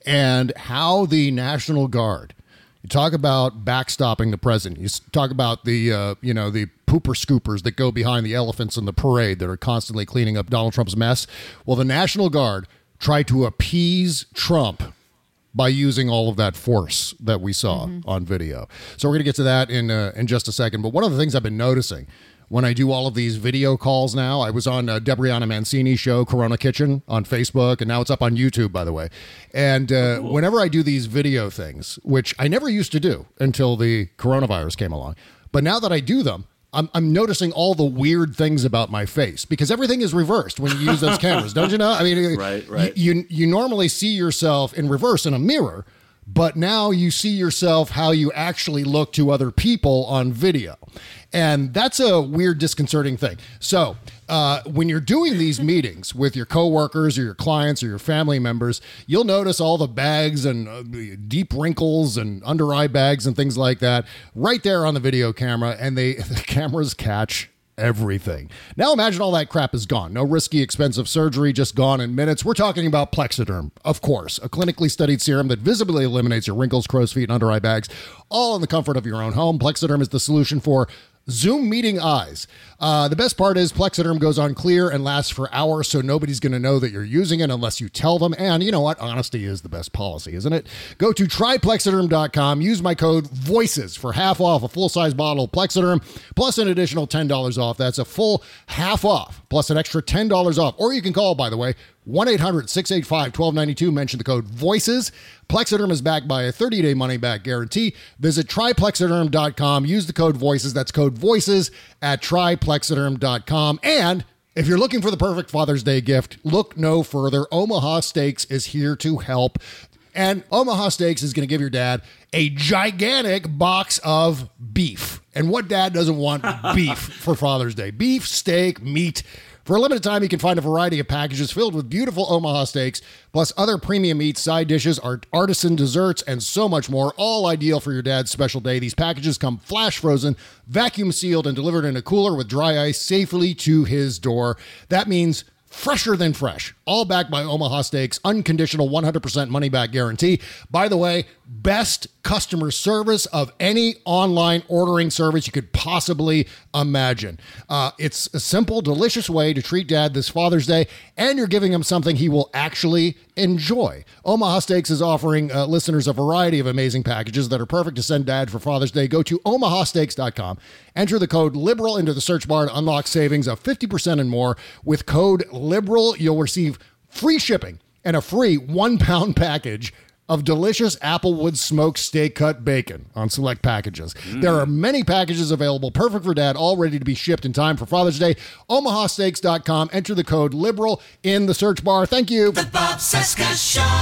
and how the National Guard, you talk about backstopping the president. You s- talk about the, uh, you know, the pooper scoopers that go behind the elephants in the parade that are constantly cleaning up Donald Trump's mess. Well, the National Guard tried to appease Trump by using all of that force that we saw mm-hmm. on video. So we're going to get to that in uh, in just a second. But one of the things I've been noticing when I do all of these video calls now, I was on uh, Debriana Mancini's show, Corona Kitchen, on Facebook, and now it's up on YouTube, by the way. And uh, oh, cool. whenever I do these video things, which I never used to do until the coronavirus came along, but now that I do them, I'm, I'm noticing all the weird things about my face because everything is reversed when you use those cameras, don't you know? I mean, right, right. You, you you normally see yourself in reverse in a mirror, but now you see yourself how you actually look to other people on video. And that's a weird, disconcerting thing. So uh, when you're doing these meetings with your coworkers or your clients or your family members, you'll notice all the bags and uh, deep wrinkles and under eye bags and things like that right there on the video camera. And they the cameras catch everything. Now imagine all that crap is gone. No risky, expensive surgery, just gone in minutes. We're talking about Plexiderm, of course, a clinically studied serum that visibly eliminates your wrinkles, crow's feet, and under eye bags, all in the comfort of your own home. Plexiderm is the solution for Zoom meeting eyes. Uh, the best part is Plexiderm goes on clear and lasts for hours, so nobody's going to know that you're using it unless you tell them. And you know what? Honesty is the best policy, isn't it? Go to try plexiderm dot com. Use my code VOICES for half off a full-size bottle of Plexiderm, plus an additional ten dollars off. That's a full half off, plus an extra ten dollars off. Or you can call, by the way, one eight hundred six eight five one two nine two. Mention the code VOICES. Plexiderm is backed by a thirty-day money-back guarantee. Visit try plexiderm dot com. Use the code VOICES. That's code VOICES at try plexiderm dot com. And if you're looking for the perfect Father's Day gift, look no further. Omaha Steaks is here to help. And Omaha Steaks is going to give your dad a gigantic box of beef. And what dad doesn't want beef for Father's Day? Beef, steak, meat. For a limited time, you can find a variety of packages filled with beautiful Omaha steaks, plus other premium meats, side dishes, art- artisan desserts, and so much more, all ideal for your dad's special day. These packages come flash frozen, vacuum sealed, and delivered in a cooler with dry ice safely to his door. That means fresher than fresh, all backed by Omaha Steaks, unconditional one hundred percent money-back guarantee. By the way, best customer service of any online ordering service you could possibly imagine. Uh, it's a simple, delicious way to treat dad this Father's Day, and you're giving him something he will actually enjoy. Omaha Steaks is offering uh, listeners a variety of amazing packages that are perfect to send dad for Father's Day. Go to omaha steaks dot com. Enter the code LIBERAL into the search bar to unlock savings of fifty percent and more. With code LIBERAL, you'll receive free shipping and a free one-pound package of delicious Applewood smoked steak cut bacon on select packages. Mm. There are many packages available, perfect for dad, all ready to be shipped in time for Father's Day. omaha steaks dot com. Enter the code LIBERAL in the search bar. Thank you. The Bob Cesca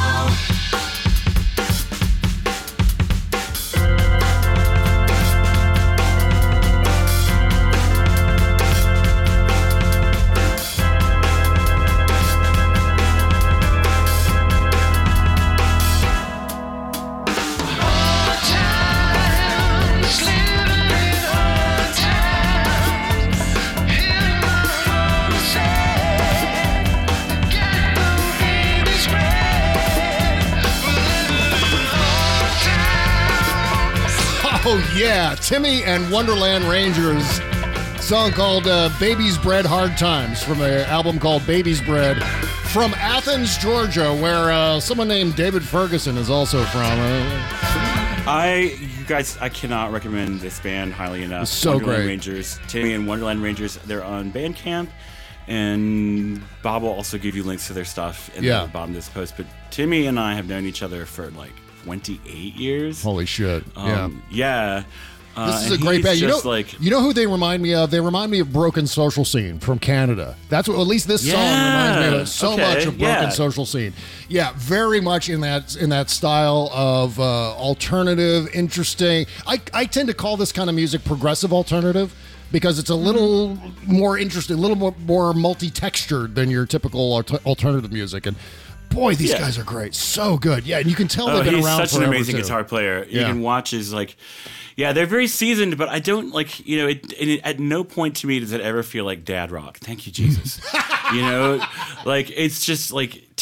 Show. Oh, yeah. Timmy and Wonderland Rangers. Song called uh, Baby's Bread Hard Times from an album called Baby's Bread from Athens, Georgia, where uh, someone named David Ferguson is also from. Uh, I, you guys, I cannot recommend this band highly enough. It's so Wonderland great. Rangers, Timmy and Wonderland Rangers, they're on Bandcamp, and Bob will also give you links to their stuff in Yeah. the bottom of this post. But Timmy and I have known each other for like twenty-eight years. Holy shit. Um, yeah. Yeah. This Uh, is a and great he's band. You know, just like, you know who they remind me of? They remind me of Broken Social Scene from Canada. That's what, at least this song Yeah. reminds me of so Okay, much of Broken yeah. Social Scene. Yeah, very much in that in that style of uh, alternative, interesting. I I tend to call this kind of music progressive alternative because it's a little more interesting, a little more, more multi-textured than your typical alter- alternative music. And boy, these Yeah. guys are great. So good. Yeah, and you can tell Oh, they've been he's around such an forever, amazing too. guitar player. You Yeah. can watch his like, yeah, they're very seasoned, but I don't like, you know, it, it, at no point to me does it ever feel like dad rock. Thank you, Jesus. You know, like it's just like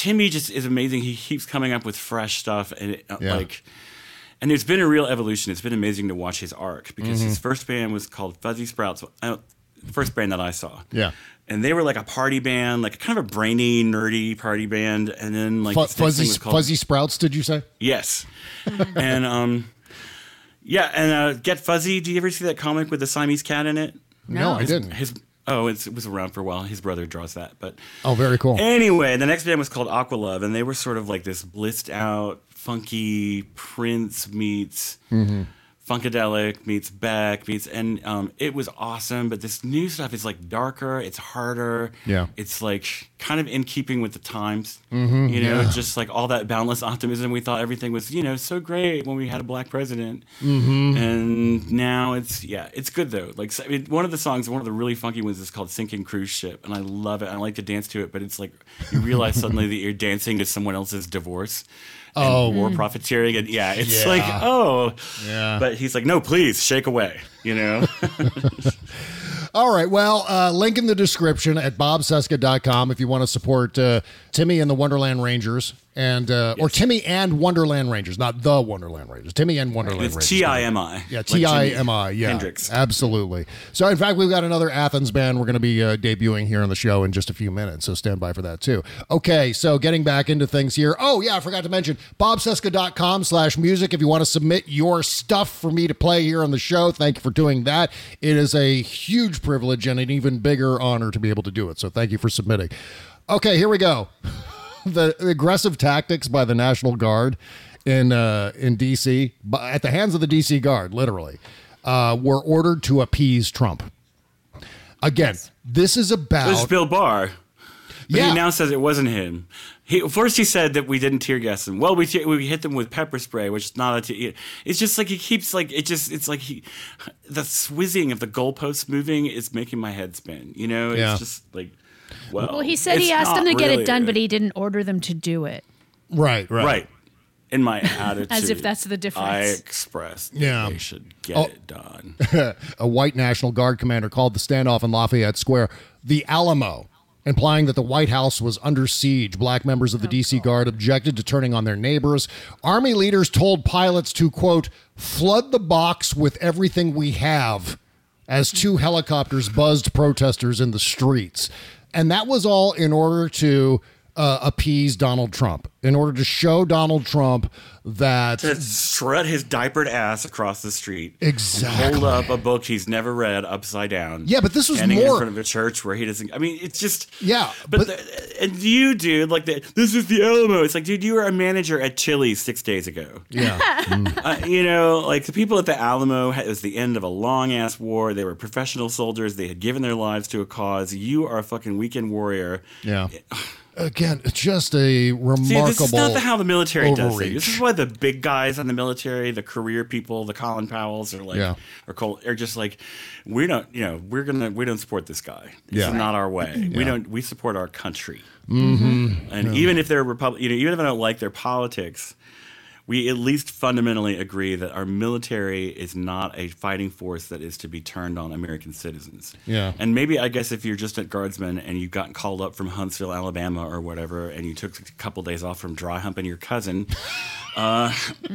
Timmy just is amazing. He keeps coming up with fresh stuff, and it, uh, Yeah. like, and there's been a real evolution. It's been amazing to watch his arc because Mhm. his first band was called Fuzzy Sprouts. I don't, the first band that I saw. Yeah. And they were like a party band, like kind of a brainy, nerdy party band. And then like Fu- this next fuzzy thing was called, Fuzzy Sprouts, did you say? Yes. and um, yeah, and uh, Get Fuzzy. Do you ever see that comic with the Siamese cat in it? No, I His- didn't. His oh, it's, it was around for a while. His brother draws that, but Oh, very cool. anyway, the next band was called Aqualove, and they were sort of like this blissed out, funky Prince meets Mm-hmm. Funkadelic meets Beck meets, and um, it was awesome. But this new stuff is like darker, it's harder. Yeah. It's like kind of in keeping with the times. Mhm, You know, yeah. just like all that boundless optimism. We thought everything was, you know, so great when we had a black president. Mhm. And now it's, yeah, it's good though. Like, so- I mean, one of the songs, one of the really funky ones is called Sinking Cruise Ship. And I love it. I like to dance to it, but it's like you realize suddenly that you're dancing to someone else's divorce. And Oh. war profiteering. And yeah, it's Yeah. like, oh. Yeah. But he's like, no, please, shake away, you know? All right. Well, uh, link in the description at bob cesca dot com if you want to support uh, Timmy and the Wonderland Rangers, and uh, or Timmy and Wonderland Rangers, not the Wonderland Rangers. Timmy and Wonderland It's Rangers. T I M I. Yeah, like T I Jimi M I. Yeah, Hendrix. absolutely. So, in fact, we've got another Athens band we're going to be uh, debuting here on the show in just a few minutes. So, stand by for that too. Okay, so getting back into things here. Oh, yeah, I forgot to mention bob cesca dot com slash music if you want to submit your stuff for me to play here on the show. Thank you for doing that. It is a huge privilege and an even bigger honor to be able to do it. So, thank you for submitting. Okay, here we go. The aggressive tactics by the National Guard in uh, in D C, by- at the hands of the D C Guard, literally, uh, were ordered to appease Trump. Again, this is about... This is Bill Barr. But Yeah. he now says it wasn't him. He, first he said that we didn't tear gas them. Well, we te- we hit them with pepper spray, which is not a. Te- it's just like he keeps like it just. It's like he, the swizzing of the goalposts moving is making my head spin. You know, it's Yeah. just like. Well, Well, he said he it's asked them not to get really it done, a- but he didn't order them to do it. Right, right. Right. In my attitude, As if that's the difference. I expressed that Yeah. they should get Oh. it done. A white National Guard commander called the standoff in Lafayette Square the Alamo, implying that the White House was under siege. Black members of the D C Guard objected to turning on their neighbors. Army leaders told pilots to, quote, flood the box with everything we have, as two helicopters buzzed protesters in the streets. And that was all in order to uh, appease Donald Trump, in order to show Donald Trump that... To strut his diapered ass across the street. Exactly. And hold up a book he's never read upside down. Yeah, but this was standing more- in front of a church where he doesn't. I mean, it's just. Yeah, But, the, and you, dude, like the, this is the Alamo. It's like, dude, you were a manager at Chili's six days ago. Yeah. Uh, you know, like the people at the Alamo, it was the end of a long ass war. They were professional soldiers. They had given their lives to a cause. You are a fucking weekend warrior. Yeah. Again, just a remarkable See, this is not the, how the military does overreach. things. This is why the big guys in the military, the career people, the Colin Powells, are like, Yeah. are, Col- are just like, we don't, you know, we're gonna, we don't support this guy. This Yeah. is not our way. Yeah. We don't, we support our country. Mhm. And Yeah. even if they're Republic, you know, even if I don't like their politics, we at least fundamentally agree that our military is not a fighting force that is to be turned on American citizens. Yeah. And maybe, I guess, if you're just a guardsman and you got called up from Huntsville, Alabama or whatever, and you took a couple days off from dry humping your cousin, uh,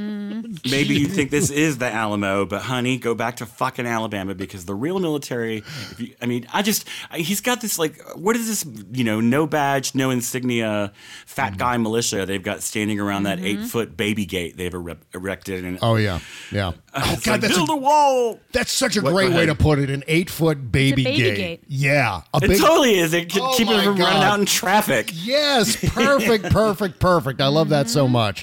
maybe you think this is the Alamo, but honey, go back to fucking Alabama because the real military, if you, I mean, I just, he's got this like, what is this, you know, no badge, no insignia, fat guy militia they've got standing around that eight foot baby gate they've ere- erected. And Oh, yeah. Yeah. Oh, it's like, build a wall. That's such a What- great go way to ahead. put it. An eight-foot baby, baby gate. gate. Yeah. A It big- totally is. It could Oh keep it my from running God. out in traffic. Yes. Perfect, perfect, perfect. I love that so much.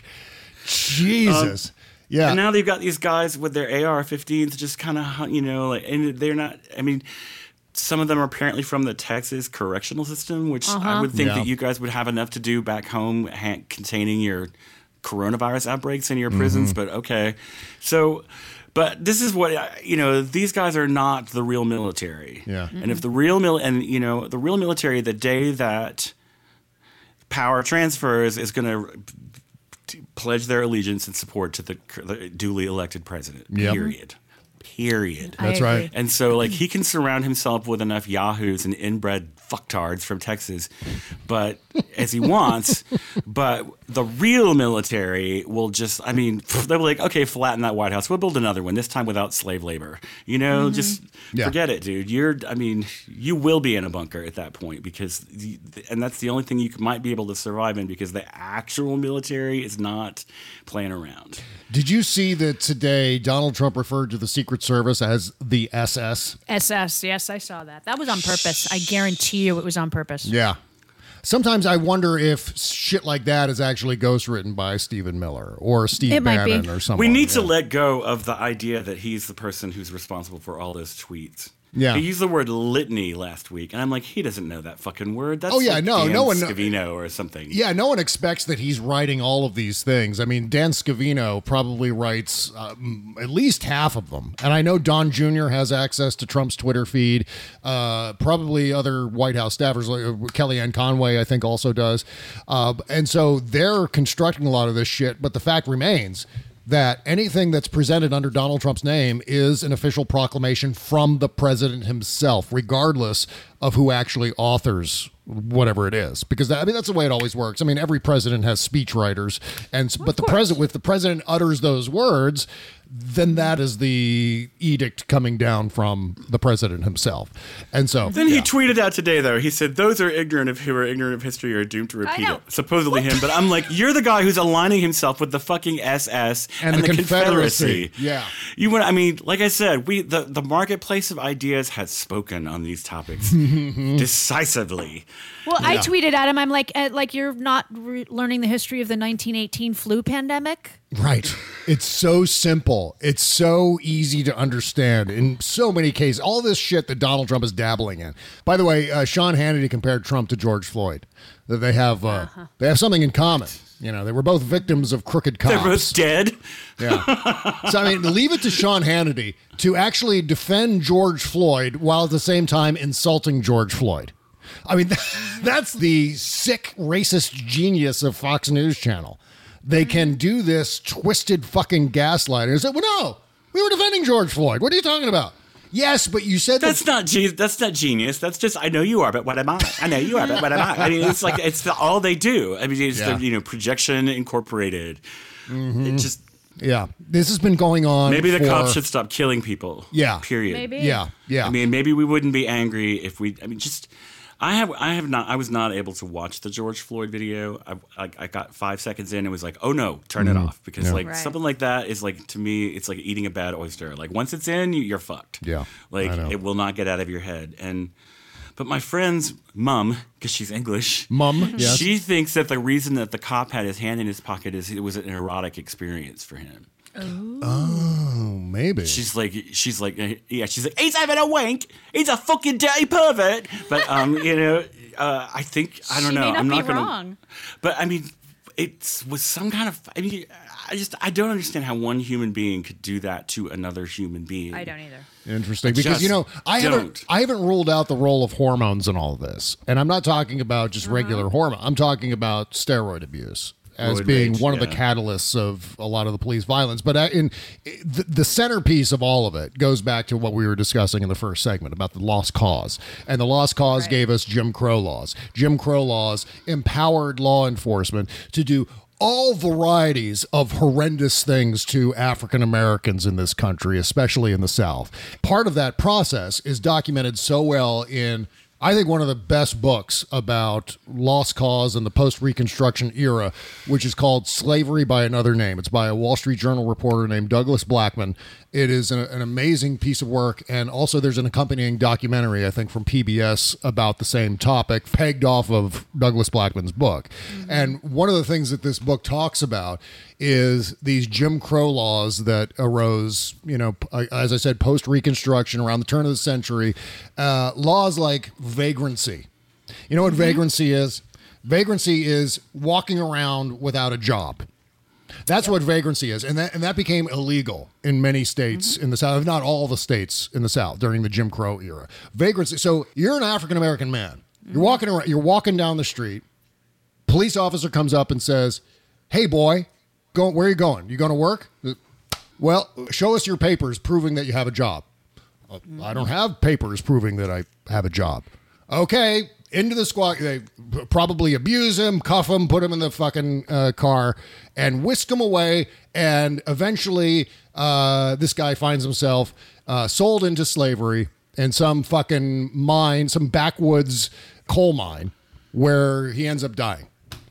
Jesus. Yeah. And now they've got these guys with their A R fifteens just kind of, you know, like, and they're not, I mean, some of them are apparently from the Texas correctional system, which I Uh-huh. would think Yeah. that you guys would have enough to do back home ha- containing your coronavirus outbreaks in your prisons, but okay. So, but this is what, I- you know, these guys are not the real military. Yeah. And if the real mil, and, you know, the real military, the day that power transfers is going to pledge their allegiance and support to the, the duly elected president. Yep. Period. Period. I That's right. agree. And so, like, he can surround himself with enough yahoos and inbred fucktards from Texas, but as he wants, but the real military will just, I mean, they'll be like, okay, flatten that White House. We'll build another one, this time without slave labor. You know, mm-hmm. just yeah. forget it, dude. You're, I mean, you will be in a bunker at that point because, the, and that's the only thing you might be able to survive in because the actual military is not playing around. Did you see that today Donald Trump referred to the Secret Service as the S S? S S, yes, I saw that. That was on purpose. I guarantee you it was on purpose. Yeah. Sometimes I wonder if shit like that is actually ghostwritten by Stephen Miller or Steve It might Bannon be. or someone. We need yeah. to let go of the idea that he's the person who's responsible for all those tweets. Yeah. He used the word litany last week, and I'm like, he doesn't know that fucking word. That's Oh, yeah, like no, Dan no one- Scavino or something. Yeah, no one expects that he's writing all of these things. I mean, Dan Scavino probably writes uh, m- at least half of them. And I know Don Junior has access to Trump's Twitter feed. Uh, probably other White House staffers, like uh, Kellyanne Conway, I think, also does. Uh, and so they're constructing a lot of this shit. But the fact remains that anything that's presented under Donald Trump's name is an official proclamation from the president himself, regardless of who actually authors whatever it is. Because that, I mean, that's the way it always works. I mean, every president has speechwriters, and but the president, if the president utters those words, then that is the edict coming down from the president himself. And so then he yeah. tweeted out today, though, he said, those are ignorant of who are ignorant of history are doomed to repeat it. Supposedly him. But I'm like, you're the guy who's aligning himself with the fucking S S and, and the, the Confederacy. Confederacy. Yeah. You want, I mean, like I said, we the, the marketplace of ideas has spoken on these topics decisively. Well, I Yeah. tweeted at him, I'm like, uh, like you're not re- learning the history of the nineteen eighteen flu pandemic. Right. It's so simple. It's so easy to understand in so many cases. All this shit that Donald Trump is dabbling in. By the way, uh, Sean Hannity compared Trump to George Floyd. That they have uh, uh-huh. they have something in common. You know, they were both victims of crooked cops. They're both dead. Yeah. So, I mean, leave it to Sean Hannity to actually defend George Floyd while at the same time insulting George Floyd. I mean, that's the sick racist genius of Fox News Channel. They can do this twisted fucking gaslighting and say, well, no, we were defending George Floyd. What are you talking about? Yes, but you said that's that- not ge- that's not genius. That's just I know you are, but what am I? I know you are, but what am I? I mean, it's like it's the, all they do. I mean, it's Yeah. the, you know Projection Incorporated. Mhm. It just Yeah, this has been going on. maybe the for- cops should stop killing people. Yeah. Period. Maybe. Yeah, yeah. I mean, maybe we wouldn't be angry if we. I mean, just. I have, I have not, I was not able to watch the George Floyd video. I, I, I got five seconds in and was like, oh no, turn Mhm. it off. Because Yeah. like Right. something like that is like, to me, it's like eating a bad oyster. Like once it's in, you, you're fucked. Yeah, Like I know. it will not get out of your head. And, but my friend's mom, because she's English, Mum, yes. she thinks that the reason that the cop had his hand in his pocket is it was an erotic experience for him. Oh, maybe. She's like, she's like, uh, yeah, she's like, he's having a wank. He's a fucking dirty pervert. But um, you know, uh, I think I don't She know. may not I'm be not gonna. wrong. But I mean, it was some kind of. I mean, I just I don't understand how one human being could do that to another human being. I don't either. Interesting, I because just you know I haven't don't. I haven't ruled out the role of hormones in all of this, and I'm not talking about just regular hormone. I'm talking about steroid abuse as Roid being rage, one of the yeah. catalysts of a lot of the police violence. But I- in the, the centerpiece of all of it goes back to what we were discussing in the first segment about the lost cause, and the lost cause Right. gave us Jim Crow laws. Jim Crow laws empowered law enforcement to do all varieties of horrendous things to African Americans in this country, especially in the South. Part of that process is documented so well in, I think, one of the best books about lost cause and the post-Reconstruction era, which is called Slavery by Another Name. It's by a Wall Street Journal reporter named Douglas Blackman. It is an, an amazing piece of work, and also there's an accompanying documentary, I think, from P B S about the same topic, pegged off of Douglas Blackman's book. And one of the things that this book talks about is these Jim Crow laws that arose, you know, p- as I said, post-Reconstruction, around the turn of the century. Uh, laws like vagrancy. You know what vagrancy is? Vagrancy is walking around without a job. That's what vagrancy is. And that and that became illegal in many states in the South, if not all the states in the South during the Jim Crow era. Vagrancy. So you're an African-American man. You're walking around, you're walking down the street. Police officer comes up and says, "Hey boy, go, where are you going? You going to work?" "Well, show us your papers proving that you have a job." "Uh, "I don't have papers proving that I have a job." "Okay, into the squad. They probably abuse him, cuff him, put him in the fucking uh, car, and whisk him away. And eventually, uh, this guy finds himself uh, sold into slavery in some fucking mine, some backwoods coal mine, where he ends up dying.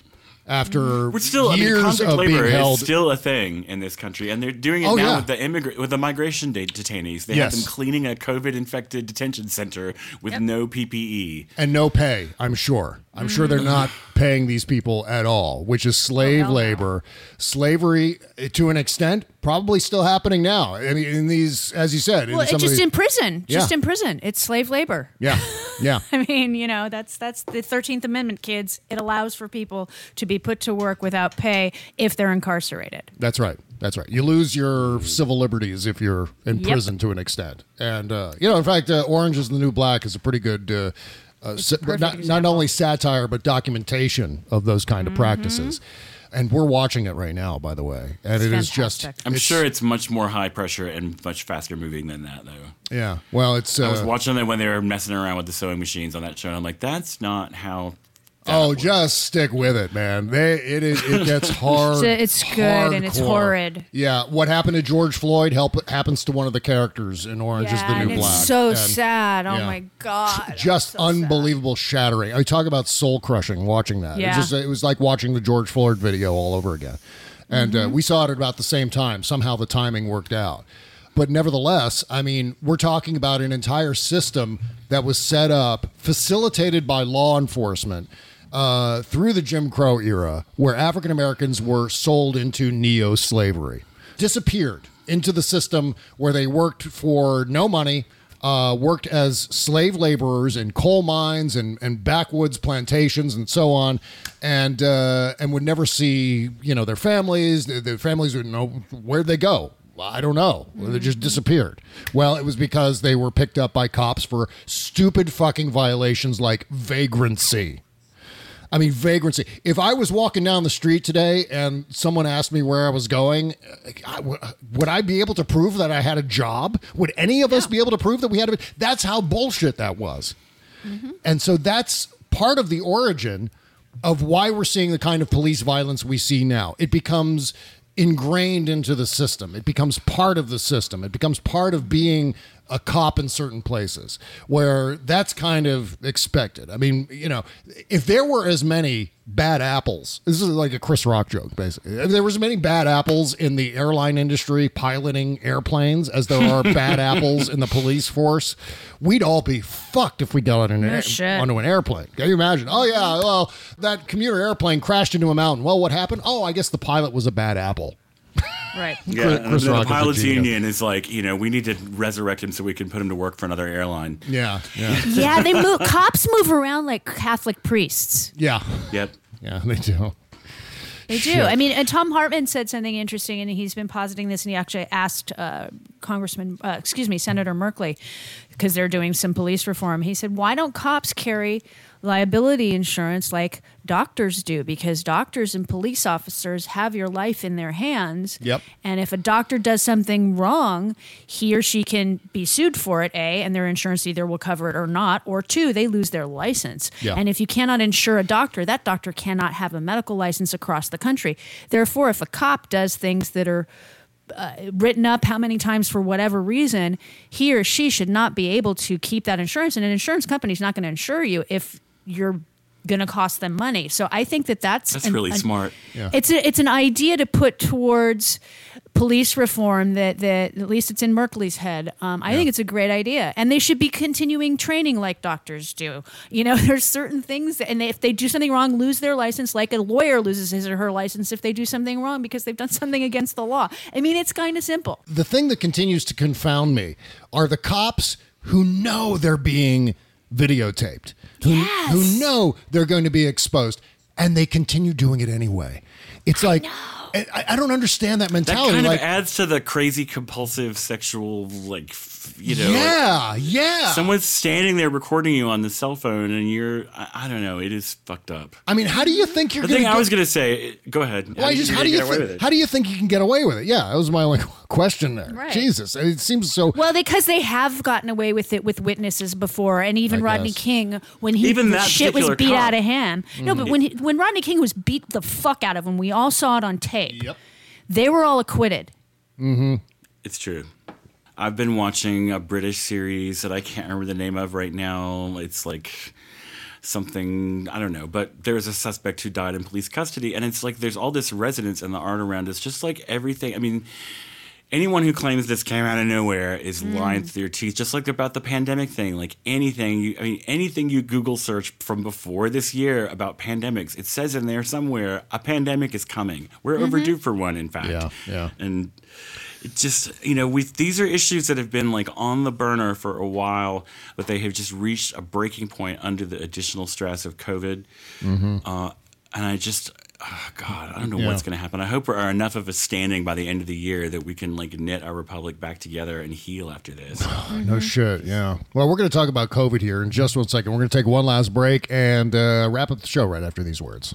After We're still, years I mean, convict of labor being held, is still a thing in this country, and they're doing it Oh, now yeah. with the immigrant with the migration de- detainees. They Yes. have them cleaning a COVID-infected detention center with no P P E. and no pay, I'm sure. I'm sure they're not paying these people at all, which is slave labor. Slavery, to an extent, probably still happening now. I mean, in these, as you said, Well, in some it's of just these- in prison. Just Yeah. in prison. It's slave labor. Yeah, yeah. I mean, you know, that's that's the thirteenth Amendment, kids. It allows for people to be put to work without pay if they're incarcerated. That's right. That's right. You lose your civil liberties if you're in Yep. prison to an extent. And, uh, you know, in fact, uh, Orange is the New Black is a pretty good, uh, uh, sa- not, not only satire, but documentation of those kind of Mm-hmm. practices. And we're watching it right now, by the way. And It's it is just. I'm it's- sure it's much more high pressure and much faster moving than that, though. Yeah. Well, it's. Uh, I was watching them when they were messing around with the sewing machines on that show. And I'm like, that's not how. Oh, just stick with it, man. They it is it gets hard. It's good and it's hardcore. horrid. Yeah, what happened to George Floyd help happens to one of the characters in Orange is the and New it's Black. so And sad. Oh yeah. my god. just unbelievable shattering. I talk about soul crushing watching that. Yeah. It just it was like watching the George Floyd video all over again. And uh, we saw it at about the same time. Somehow the timing worked out. But nevertheless, I mean, we're talking about an entire system that was set up, facilitated by law enforcement uh, through the Jim Crow era, where African Americans were sold into neo-slavery, disappeared into the system where they worked for no money, uh, worked as slave laborers in coal mines and, and backwoods plantations and so on, and uh, and would never see, you know, their families. Their, their families would know where'd they go. I don't know. They just disappeared. Well, it was because they were picked up by cops for stupid fucking violations like vagrancy. I mean, vagrancy. If I was walking down the street today and someone asked me where I was going, I- would I be able to prove that I had a job? Would any of us be able to prove that we had a... That's how bullshit that was. Mm-hmm. And so that's part of the origin of why we're seeing the kind of police violence we see now. It becomes ingrained into the system. It becomes part of the system. It becomes part of being a cop in certain places where that's kind of expected. I mean, you know, if there were as many bad apples, this is like a Chris Rock joke, basically. If there was as many bad apples in the airline industry piloting airplanes as there are bad apples in the police force, we'd all be fucked if we got on an No air, shit. onto an airplane. Can you imagine? Oh, yeah, well, that commuter airplane crashed into a mountain. Well, what happened? Oh, I guess the pilot was a bad apple. Right. Yeah, Chris- and Chris then Rock the is a pilots genius. union is like, you know, we need to resurrect him so we can put him to work for another airline. Yeah, yeah. Yeah, they move. Cops move around like Catholic priests. Yeah. Yep. Yeah, they do. They do. Shit. I mean, and Tom Hartman said something interesting, and he's been positing this, and he actually asked uh, Congressman, uh, excuse me, Senator Merkley, because they're doing some police reform. He said, why don't cops carry liability insurance like doctors do? Because doctors and police officers have your life in their hands. Yep. And if a doctor does something wrong, he or she can be sued for it, A, and their insurance either will cover it or not, or two, they lose their license. Yeah. And if you cannot insure a doctor, that doctor cannot have a medical license across the country. Therefore, if a cop does things that are uh, written up how many times for whatever reason, he or she should not be able to keep that insurance. And an insurance company is not going to insure you if you're going to cost them money. So I think that that's That's an- really an- smart. Yeah. It's a, it's an idea to put towards police reform that, that at least it's in Merkley's head. Um, I think it's a great idea, and they should be continuing training like doctors do. You know, there's certain things, that, and they, if they do something wrong, lose their license, like a lawyer loses his or her license if they do something wrong because they've done something against the law. I mean, it's kind of simple. The thing that continues to confound me are the cops who know they're being videotaped, who, Yes. who know they're going to be exposed, and they continue doing it anyway. It's like, I, I don't understand that That mentality. kind like, of adds to the crazy compulsive sexual like f- you know, yeah, like, yeah. someone's standing there recording you on the cell phone, and you're, I, I don't know, it is fucked up. I mean, how do you think you're the going to thing get... I was going to say, go ahead. Well, how, just, how, do you th- how do you think you can get away with it? Yeah, that was my only question there. Right. Jesus, it seems so... Well, because they have gotten away with it with witnesses before, and even I Rodney guess. King, when he Even the that shit was particular beat cop. out of him. Mm-hmm. No, but when he, when Rodney King was beat the fuck out of him, we all saw it on tape. Yep. They were all acquitted. Mm-hmm. It's true. I've been watching a British series that I can't remember the name of right now. It's like something, I don't know, but there's a suspect who died in police custody, and it's like there's all this resonance in the art around us, just like everything. I mean, anyone who claims this came out of nowhere is Mm. lying through their teeth, just like about the pandemic thing. Like anything, you, I mean, anything you Google search from before this year about pandemics, it says in there somewhere, a pandemic is coming. We're Mm-hmm. overdue for one, in fact. Yeah, yeah. And it just, you know, we these are issues that have been like on the burner for a while, but they have just reached a breaking point under the additional stress of COVID. Mm-hmm. Uh, and I just, oh God, I don't know Yeah. what's going to happen. I hope we're enough of us standing by the end of the year that we can like knit our republic back together and heal after this. No shit, yeah. Well, we're going to talk about COVID here in just one second. We're going to take one last break and uh, wrap up the show right after these words.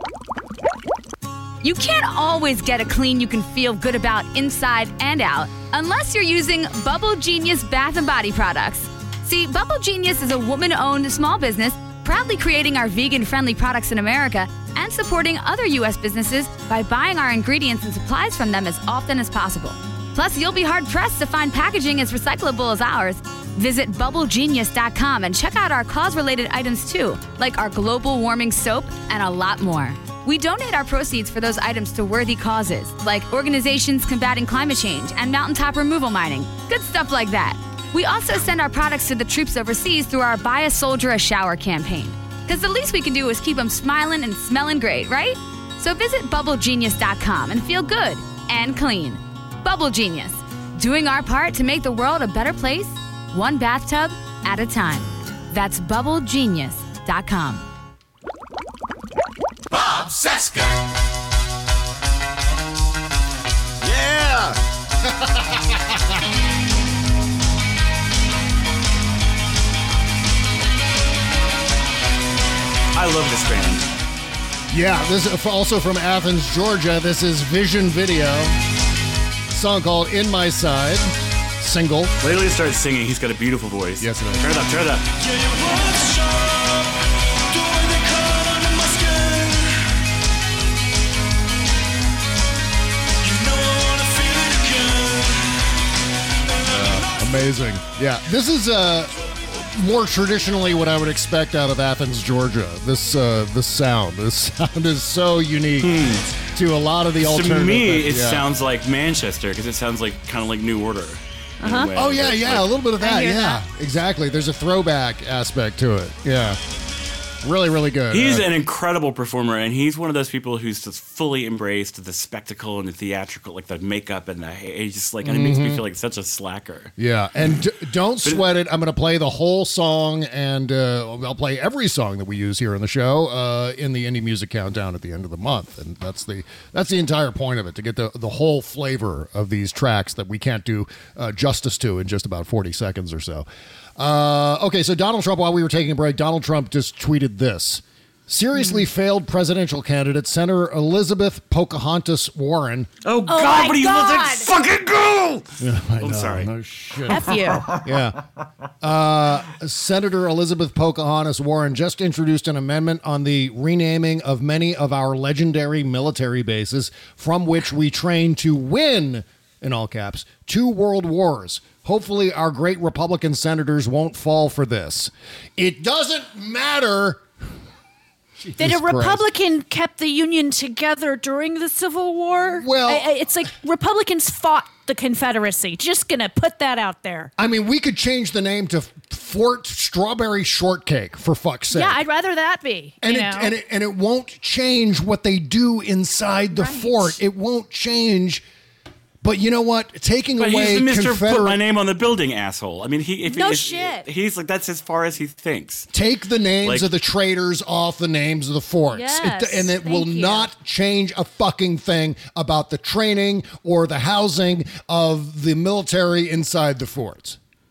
You can't always get a clean you can feel good about inside and out unless you're using Bubble Genius Bath and Body products. See, Bubble Genius is a woman-owned small business proudly creating our vegan-friendly products in America and supporting other U S businesses by buying our ingredients and supplies from them as often as possible. Plus, you'll be hard-pressed to find packaging as recyclable as ours. Visit bubble genius dot com and check out our cause-related items too, like our global warming soap and a lot more. We donate our proceeds for those items to worthy causes, like organizations combating climate change and mountaintop removal mining. Good stuff like that. We also send our products to the troops overseas through our Buy a Soldier a Shower campaign. Because the least we can do is keep them smiling and smelling great, right? So visit bubble genius dot com and feel good and clean. Bubble Genius, doing our part to make the world a better place, one bathtub at a time. That's bubble genius dot com. Bob Cesca. Yeah! I love this band. Yeah, this is also from Athens, Georgia. This is Vision Video. Song called In My Side. Single. Wait till he starts singing. He's got a beautiful voice. Yes, it is. Turn it up, turn it up. Amazing. Yeah, this is uh, more traditionally what I would expect out of Athens, Georgia. This uh, this sound. This sound is so unique Hmm. to a lot of the alternative. To me, things. it Yeah. sounds like Manchester because it sounds like kind of like New Order. in a Uh-huh. way, Oh, yeah, but, yeah, like- a little bit of I that. hear Yeah, that. exactly. There's a throwback aspect to it. Yeah. Really, really good. He's Uh, an incredible performer, and he's one of those people who's just fully embraced the spectacle and the theatrical, like the makeup and the he's just like, and it makes me Mhm. feel like such a slacker. Yeah, and d- don't sweat it. I'm going to play the whole song, and uh, I'll play every song that we use here on the show uh, in the Indie Music Countdown at the end of the month, and that's the that's the entire point of it, to get the the whole flavor of these tracks that we can't do uh, justice to in just about forty seconds or so. Uh, okay, so Donald Trump, while we were taking a break, Donald Trump just tweeted this. Seriously failed presidential candidate Senator Elizabeth Pocahontas Warren. Oh, God, my but he looks like God. fucking girl! Yeah, I I'm know, sorry. No shit. F you. Yeah. Uh, Senator Elizabeth Pocahontas Warren just introduced an amendment on the renaming of many of our legendary military bases from which we train to win, in all caps, two world wars. Hopefully our great Republican senators won't fall for this. It doesn't matter that Jesus a Christ. Republican kept the Union together during the Civil War. Well- I, I, it's like Republicans fought the Confederacy. Just gonna put that out there. I mean, we could change the name to Fort Strawberry Shortcake, for fuck's sake. Yeah, I'd rather that be. And you it, know? and it and it won't change what they do inside the fort. It won't change. But you know what? Taking But away he's the Mister Confederate, Put my name on the building, asshole. I mean, he if No he, if- shit. He's like that's as far as he thinks. take the names Like- of the traitors off the names of the forts, Yes, it, and it will thank you. not change a fucking thing about the training or the housing of the military inside the forts.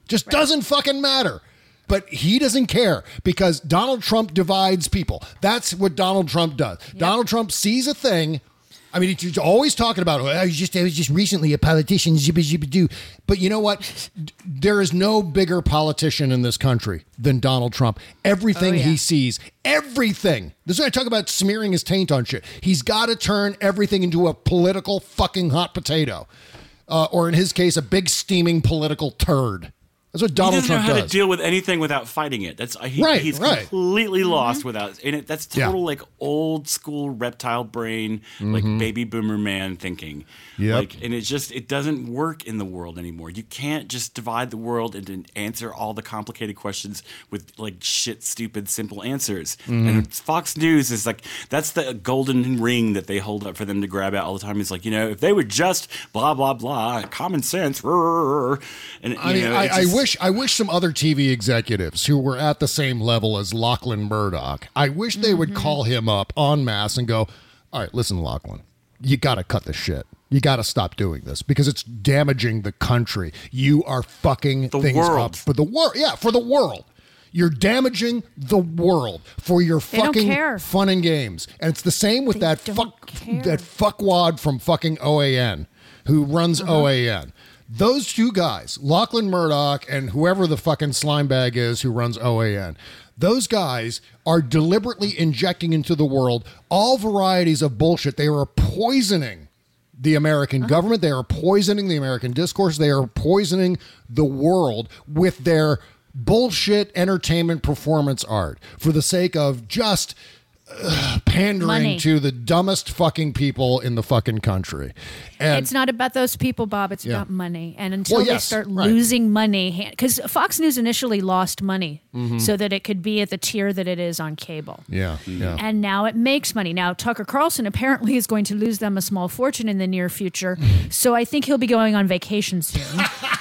Just right. doesn't fucking matter. But he doesn't care because Donald Trump divides people. That's what Donald Trump does. Yep. Donald Trump sees a thing. I mean, he's always talking about, oh, I was just, I was just recently a politician, zibba zibba doo. But you know what? There is no bigger politician in this country than Donald Trump. Everything oh, yeah. he sees, everything. This is what I talk about smearing his taint on shit. He's got to turn everything into a political fucking hot potato. Uh, or in his case, a big steaming political turd. That's what Donald he doesn't Trump know how does. to deal with anything without fighting it. That's he, right, he's right. completely mm-hmm. lost without and it. That's total yeah. like old school reptile brain, mm-hmm. like baby boomer man thinking. Yep. Like, and it just it doesn't work in the world anymore. You can't just divide the world and answer all the complicated questions with like shit, stupid, simple answers. Mm-hmm. And Fox News is like that's the golden ring that they hold up for them to grab at all the time. It's like, you know, if they would just blah blah blah, common sense. Rrr, and I you mean, know, I, just, I wish I wish some other T V executives who were at the same level as Lachlan Murdoch, I wish they would Mm-hmm. call him up en masse and go, all right, listen, Lachlan, you got to cut the shit. You got to stop doing this because it's damaging the country. You are fucking the things world. up for the world. Yeah, for the world. You're damaging the world for your They don't fucking care. fun and games. And it's the same with They that don't fuck care. that fuckwad from fucking O A N who runs Uh-huh. O A N. Those two guys, Lachlan Murdoch and whoever the fucking slime bag is who runs O A N, those guys are deliberately injecting into the world all varieties of bullshit. They are poisoning the American uh-huh. government. They are poisoning the American discourse. They are poisoning the world with their bullshit entertainment performance art for the sake of just uh, pandering Money. to the dumbest fucking people in the fucking country. And it's not about those people, Bob. It's Yeah. about money. And until Well, they yes, start right. losing money, because Fox News initially lost money Mhm. so that it could be at the tier that it is on cable. Yeah, yeah. And now it makes money. Now, Tucker Carlson apparently is going to lose them a small fortune in the near future. So I think he'll be going on vacation soon.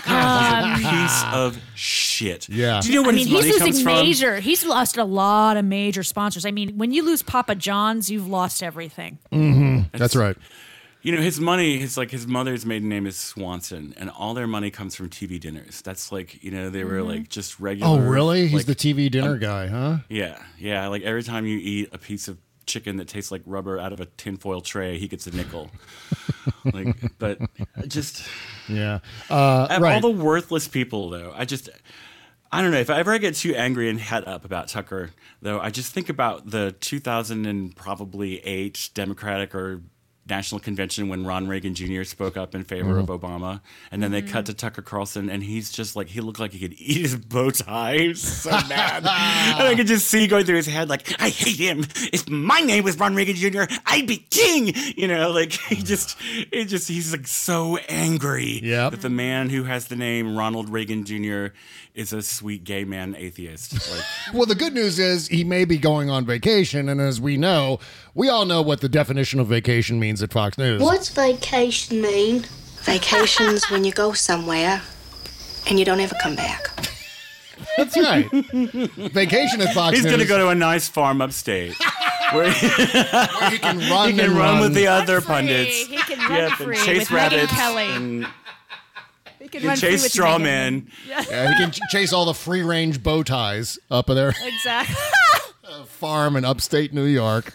God, he's a piece of shit. Yeah. Do you know where I mean, his money he's comes losing from? major. He's lost a lot of major sponsors. I mean, when you lose Papa John's, you've lost everything. Mm-hmm. That's right. You know, his money, his like his mother's maiden name is Swanson, and all their money comes from T V dinners. That's like, you know, they were Mm-hmm. like just regular. Oh, really? He's like, the T V dinner guy, huh? Yeah, yeah. Like every time you eat a piece of chicken that tastes like rubber out of a tinfoil tray, he gets a nickel. like, but just Yeah. Uh, of right. all the worthless people, though, I just. I don't know. If I ever get too angry and head up about Tucker, though, I just think about the two thousand and probably eight Democratic or National Convention when Ron Reagan Junior spoke up in favor Mm-hmm. of Obama, and then they cut to Tucker Carlson, and he's just like he looked like he could eat his bow tie. He was so mad, and I could just see going through his head like, I hate him. If my name was Ron Reagan Junior, I'd be king. You know, like he just, it just, he's like so angry Yep. that the man who has the name Ronald Reagan Junior is a sweet gay man atheist. Like, Well, the good news is he may be going on vacation, and as we know, we all know what the definition of vacation means at Fox News. What's vacation mean? Vacation's when you go somewhere and you don't ever come back. That's right. Vacation at Fox he's News. going to go to a nice farm upstate. Where he, where he can run he can and run, run. with the other Free. pundits. He can run Yep, free and chase with Megyn rabbits Kelly. and He can and run free chase with straw Megyn. men. Yeah. Yeah, he can ch- chase all the free-range bow ties up of their Exactly. farm in upstate New York.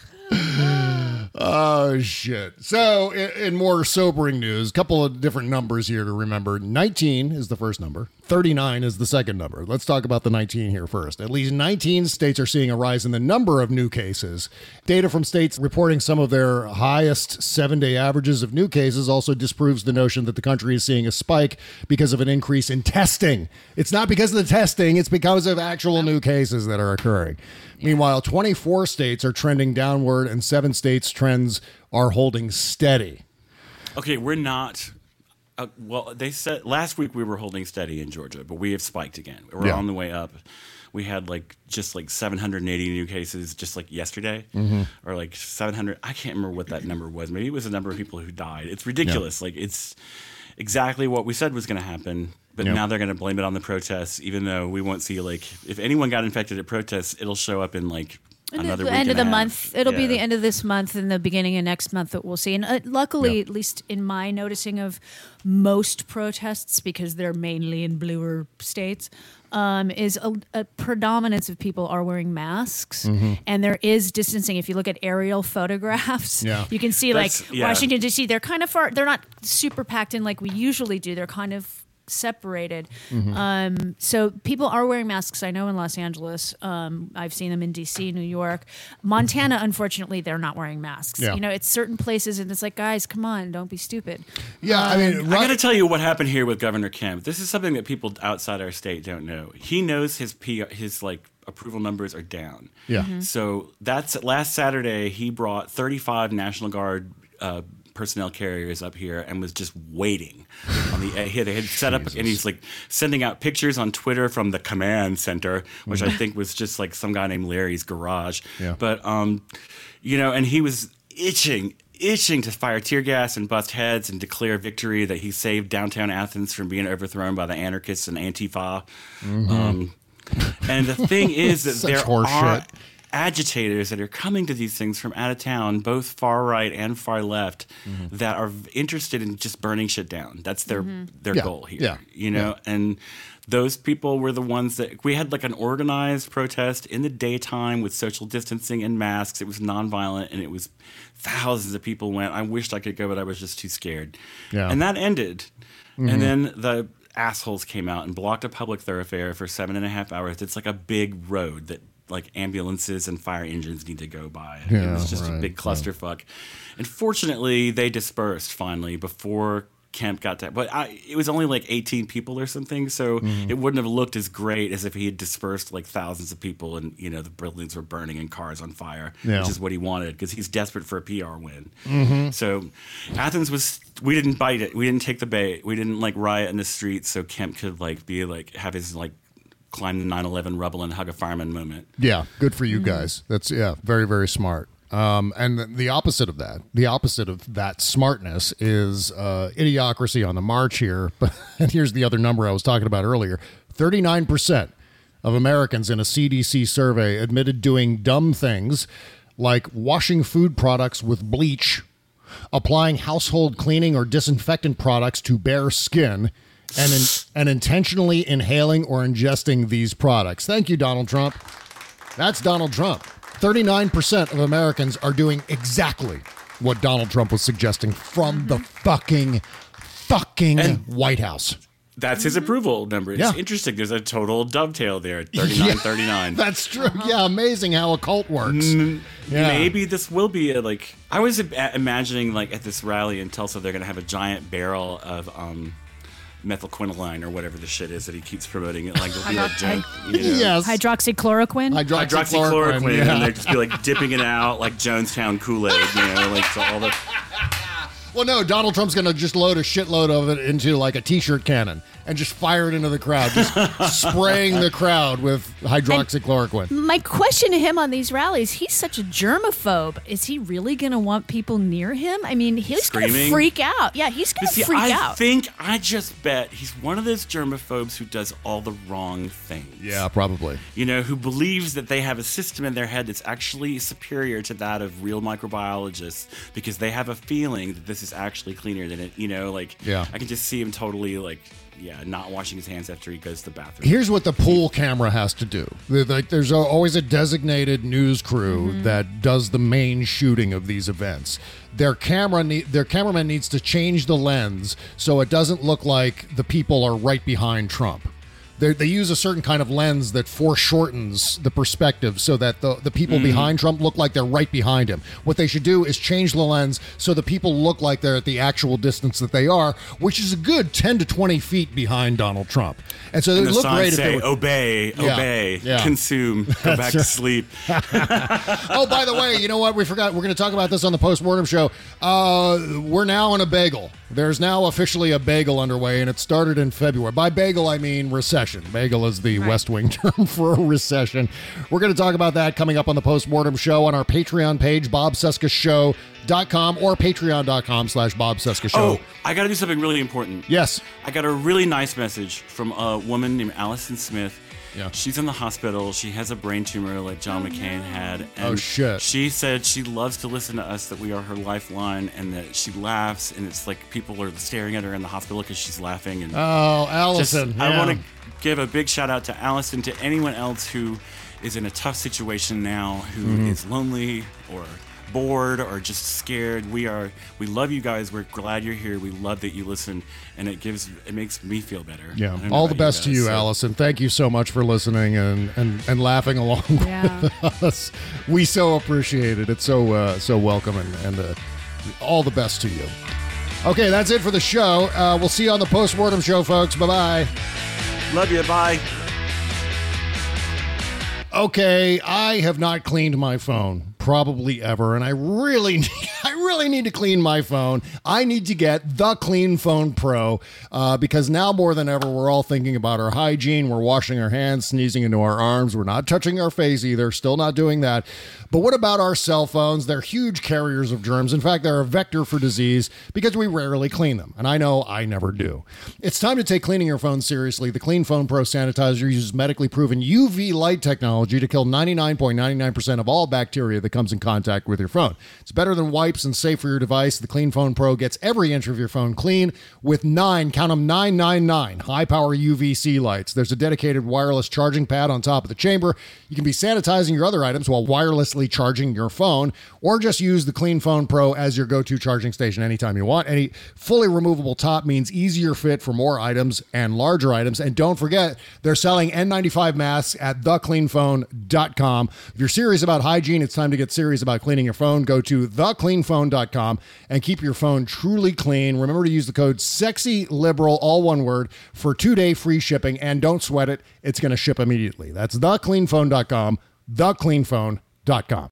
Oh, shit. So, in, in more sobering news, a couple of different numbers here to remember. nineteen is the first number. thirty-nine is the second number. Let's talk about the nineteen here first. At least nineteen states are seeing a rise in the number of new cases. Data from states reporting some of their highest seven-day averages of new cases also disproves the notion that the country is seeing a spike because of an increase in testing. It's not because of the testing, it's because of actual new cases that are occurring. Meanwhile, twenty-four states are trending downward and seven states' trends are holding steady. Okay, we're not. Uh, well, they said last week we were holding steady in Georgia, but we have spiked again. We're Yeah. on the way up. We had like just like seven hundred eighty new cases just like yesterday, Mm-hmm. or like seven hundred. I can't remember what that number was. Maybe it was the number of people who died. It's ridiculous. Like it's exactly what we said was going to happen. But Yeah. now they're going to blame it on the protests, even though we won't see like if anyone got infected at protests, it'll show up in like another the week end of and the a half. month. It'll be Yeah. the end of this month and the beginning of next month that we'll see. And uh, luckily, Yeah. at least in my noticing of most protests, because they're mainly in bluer states, um, is a, a predominance of people are wearing masks, Mm-hmm. and there is distancing. If you look at aerial photographs, Yeah. you can see like That's- yeah. Washington D C. They're kind of far. They're not super packed in like we usually do. They're kind of separated. Mm-hmm. Um, so people are wearing masks. I know in Los Angeles. Um, I've seen them in D C, New York, Montana. Unfortunately, they're not wearing masks. Yeah. You know, it's certain places, and it's like, guys, come on, don't be stupid. Yeah, I mean, I got to tell you what happened here with Governor Kemp. This is something that people outside our state don't know. He knows his P R, his like approval numbers are down. Yeah. Mm-hmm. So that's last Saturday. He brought thirty-five National Guard uh, personnel carriers up here and was just waiting on the. He had, he had set up and he's like sending out pictures on Twitter from the command center, which I think was just like some guy named Larry's garage. Yeah. But um, you know, and he was itching. itching to fire tear gas and bust heads and declare victory that he saved downtown Athens from being overthrown by the anarchists and Antifa. Mm-hmm. Um, and the thing is that Such there horse are shit. agitators that are coming to these things from out of town, both far right and far left, Mm-hmm. that are interested in just burning shit down. That's their their Yeah, goal here. yeah, You know, and those people were the ones that we had like an organized protest in the daytime with social distancing and masks. It was nonviolent and it was thousands of people went. I wished I could go, but I was just too scared. Yeah. And that ended. Mm-hmm. And then the assholes came out and blocked a public thoroughfare for seven and a half hours. It's like a big road that like ambulances and fire engines need to go by. It Yeah, was just right, a big clusterfuck. And fortunately, they dispersed finally before Kemp got to. But I, it was only like eighteen people or something, so Mm-hmm. it wouldn't have looked as great as if he had dispersed like thousands of people and you know the buildings were burning and cars on fire, Yeah. which is what he wanted because he's desperate for a P R win. Mm-hmm. So Athens was. We didn't bite it. We didn't take the bait. We didn't like riot in the streets so Kemp could like be like have his like climb the nine eleven rubble and hug a fireman moment. Yeah, good for you guys. That's yeah, very very smart. Um, and the, the opposite of that, the opposite of that smartness is uh, idiocracy on the march here. But and here's the other number I was talking about earlier: thirty-nine percent of Americans in a C D C survey admitted doing dumb things like washing food products with bleach, applying household cleaning or disinfectant products to bare skin, and in, and intentionally inhaling or ingesting these products. Thank you, Donald Trump. That's Donald Trump. thirty-nine percent of Americans are doing exactly what Donald Trump was suggesting from the fucking, fucking And- White House. That's his approval number. It's Yeah. interesting. There's a total dovetail there. thirty-nine thirty-nine. That's true. Yeah, amazing how a cult works. Mm, Yeah. Maybe this will be a, like I was a- imagining like at this rally in Tulsa they're gonna have a giant barrel of um, methylquinoline or whatever the shit is that he keeps promoting. It like it'll be a joke. You know? Yes. Hydroxychloroquine. Hydroxychloroquine, yeah. and they'd just be like dipping it out like Jonestown Kool-Aid, you know, like so all the. Well, no, Donald Trump's going to just load a shitload of it into like a T-shirt cannon and just fire it into the crowd, just spraying the crowd with hydroxychloroquine. My question to him on these rallies, he's such a germaphobe. Is he really going to want people near him? I mean, he's going to Screaming? freak out. Yeah, he's going But to see, freak I out. think I just bet he's one of those germaphobes who does all the wrong things. Yeah, probably. You know, who believes that they have a system in their head that's actually superior to that of real microbiologists because they have a feeling that this is actually cleaner than it. You know, like Yeah. I can just see him totally like, yeah, not washing his hands after he goes to the bathroom. Here's what the pool camera has to do. There- Like, there's a- always a designated news crew that does the main shooting of these events. Their camera, need, their cameraman needs to change the lens so it doesn't look like the people are right behind Trump. They they use a certain kind of lens that foreshortens the perspective so that the, the people Mhm. behind Trump look like they're right behind him. What they should do is change the lens so the people look like they're at the actual distance that they are, which is a good ten to twenty feet behind Donald Trump. And so they And would the look signs great if say, they were, obey, Yeah, obey, yeah. consume, go That's back to right. sleep. Oh, by the way, you know what? We forgot. We're going to talk about this on the postmortem show. Uh, we're now on a bagel. There's now officially a bagel underway, and it started in February. By bagel, I mean recession. Bagel is the West Wing term for a recession. We're going to talk about that coming up on the postmortem show on our Patreon page, bob cesca show dot com or patreon.com slash Bob Cesca Show. Oh, I got to do something really important. Yes. I got a really nice message from a woman named Allison Smith. Yeah. She's in the hospital. She has a brain tumor like John oh, McCain no. had. And oh, shit. She said she loves to listen to us, that we are her lifeline, and that she laughs, and it's like people are staring at her in the hospital because she's laughing. And oh, Allison. Just, yeah. I want to give a big shout out to Allison, to anyone else who is in a tough situation now, who mm-hmm. is lonely or bored or just scared. We are we love you guys. We're glad you're here. We love that you listen, and it gives it makes me feel better. Yeah. All the best you guys, to you, so. Allison. Thank you so much for listening and and, and laughing along yeah. with us. We so appreciate it. It's so uh, so welcome, and, and uh, all the best to you. Okay, that's it for the show. Uh, we'll see you on the postmortem show, folks. Bye-bye. Love you. Bye. Okay, I have not cleaned my phone probably ever, and I really need, I really need to clean my phone. I need to get the Clean Phone Pro uh, because now more than ever, we're all thinking about our hygiene. We're washing our hands, sneezing into our arms. We're not touching our face either, still not doing that. But what about our cell phones? They're huge carriers of germs. In fact, they're a vector for disease because we rarely clean them. And I know I never do. It's time to take cleaning your phone seriously. The Clean Phone Pro Sanitizer uses medically proven U V light technology to kill ninety-nine point nine nine percent of all bacteria that comes in contact with your phone. It's better than wipes and safe for your device. The Clean Phone Pro gets every inch of your phone clean with nine, count them, nine nine nine, high-power U V C lights. There's a dedicated wireless charging pad on top of the chamber. You can be sanitizing your other items while wirelessly charging your phone, or just use the Clean Phone Pro as your go-to charging station anytime you want. Any fully removable top means easier fit for more items and larger items. And don't forget, they're selling N ninety-five masks at the clean phone dot com. If you're serious about hygiene, it's time to get serious about cleaning your phone. Go to the clean phone dot com and keep your phone truly clean. Remember to use the code SEXYLIBERAL, all one word, for two-day free shipping. And don't sweat it, it's going to ship immediately. That's the clean phone dot com, the clean phone dot com.